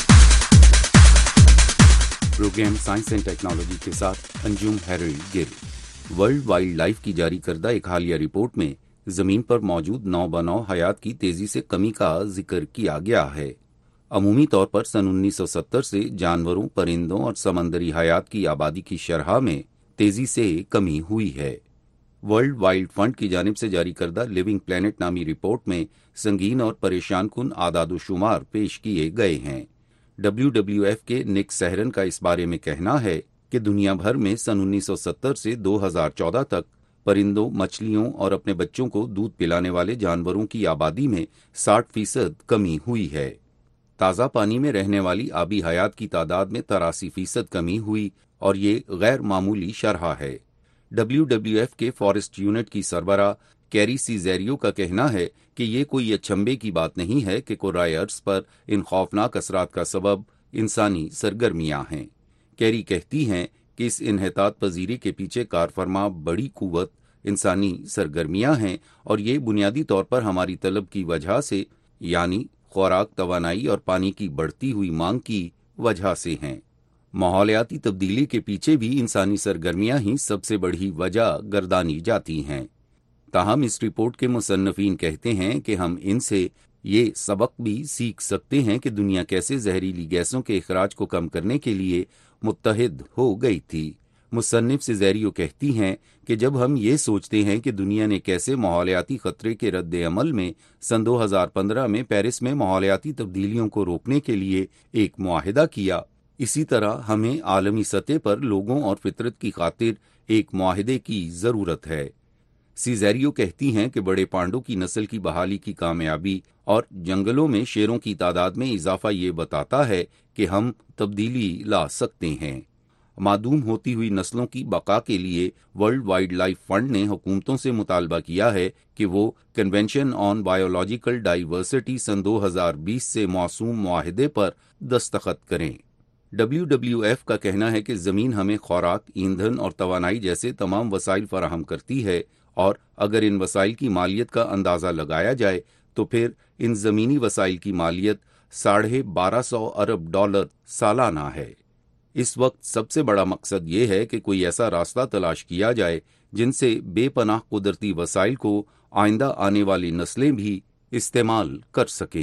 Q: Programme science and technology के साथ Anjum Harold Gill. World Wildlife की जारी करदा एक हालिया रिपोर्ट में जमीन पर मौजूद नौ बनौ हयात की तेजी से कमी का जिक्र किया गया है। अमूमी तौर पर सन उन्नीस सौ सत्तर से जानवरों, परिंदों और समंदरी हयात की आबादी की शरह में तेजी से कमी हुई है। वर्ल्ड वाइल्ड फंड की जानिब से जारी करदा लिविंग प्लेनेट नामी रिपोर्ट में संगीन और परेशान कुन आदादोशुमार पेश किए गए हैं। डब्ल्यू डब्ल्यू एफ के निक सहरन का इस बारे में कहना है कि दुनिया भर में सन उन्नीस सौ सत्तर से दो हज़ार चौदह तक परिंदों, मछलियों और अपने बच्चों को दूध पिलाने वाले जानवरों की आबादी में साठ फीसद कमी हुई है। ताज़ा पानी में रहने वाली आबी हयात की तादाद में तिरासी फीसद कमी हुई और ये गैर मामूली शरह है। डब्ल्यू डब्ल्यू एफ के फॉरेस्ट यूनिट की सरबरा कैरी सीजेरियो का कहना है कि ये कोई अचंभे की बात नहीं है कि कुर्राए अर्ज पर इन खौफनाक असरात का सबब इंसानी सरगर्मियां हैं। कैरी कहती हैं कि इस इन्हितात पजीरी के पीछे कारफरमा बड़ी कुव्वत इंसानी सरगर्मियां हैं, और ये बुनियादी तौर पर हमारी तलब की वजह से, यानी खुराक, तवानाई और पानी की बढ़ती हुई मांग की वजह से हैं। माहौलियाती तब्दीली के पीछे भी इंसानी सरगर्मियां ही सबसे बड़ी वजह गर्दानी जाती हैं। ताहम इस रिपोर्ट के मुसन्नफीन कहते हैं कि हम इनसे ये सबक भी सीख सकते हैं कि दुनिया कैसे जहरीली गैसों के इखराज को कम करने के लिए मुत्तहिद हो गई थी। मुसन्निफ सिजेरियो कहती हैं कि जब हम ये सोचते हैं कि दुनिया ने कैसे माहौलियाती खतरे के रद्द अमल में सन दो हज़ार पंद्रह में पेरिस में माहौलियाती तब्दीलियों को रोकने के लिए एक मुआहिदा किया, इसी तरह हमें आलमी सतह पर लोगों और फितरत की खातिर एक मुआहिदे की ज़रूरत है। सीजेरियो कहती हैं कि बड़े पांडों की नस्ल की बहाली की कामयाबी और जंगलों में शेरों की तादाद में इजाफा ये बताता है कि हम तब्दीली ला सकते हैं। मादूम होती हुई नस्लों की बका के लिए वर्ल्ड वाइल्ड लाइफ फंड ने हुकूमतों से मुतालबा किया है कि वो कन्वेंशन ऑन बायोलॉजिकल डाइवर्सिटी सन दो हज़ार बीस से मौसूम मुआहिदे पर दस्तखत करें। डब्ल्यू डब्ल्यू एफ का कहना है कि ज़मीन हमें खुराक, ईंधन और तवानाई जैसे तमाम वसाइल फराहम करती है, और अगर इन वसाइल की मालियत का अंदाज़ा लगाया जाए तो फिर इन ज़मीनी वसाइल की मालियत साढ़े बारह सौ अरब डॉलर सालाना है। इस वक्त सबसे बड़ा मकसद ये है कि कोई ऐसा रास्ता तलाश किया जाए जिनसे बेपनाह कुदरती वसाइल को आइंदा आने वाली नस्लें भी इस्तेमाल कर सकें।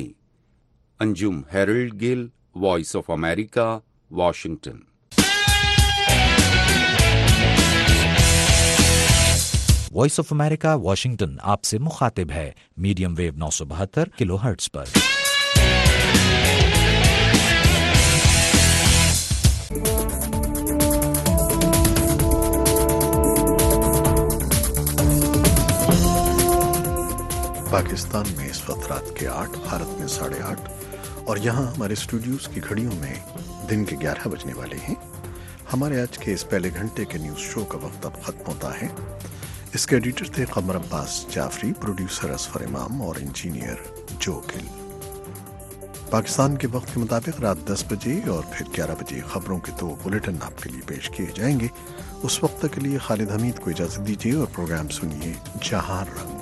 Q: Anjum Harold Gill, Voice of America, Washington.
R: Voice of America Washington आपसे मुखातिब है मीडियम वेव नौ सौ बहत्तर किलो हर्ट्ज पर।
A: पाकिस्तान में इस वक्त रात के आठ, भारत में साढ़े आठ, और यहाँ हमारे स्टूडियोज की घड़ियों में दिन के ग्यारह बजने वाले हैं। हमारे आज के इस पहले घंटे के न्यूज शो का वक्त अब खत्म होता है। इसके एडिटर थे कमर अब्बास जाफरी, प्रोड्यूसर असफर इमाम और इंजीनियर जो गिल। पाकिस्तान के वक्त के मुताबिक रात दस बजे और फिर ग्यारह बजे खबरों के दो बुलेटिन आपके लिए पेश किए जाएंगे। उस वक्त के लिए खालिद हमीद को इजाजत दीजिए और प्रोग्राम सुनिए जहां रंग।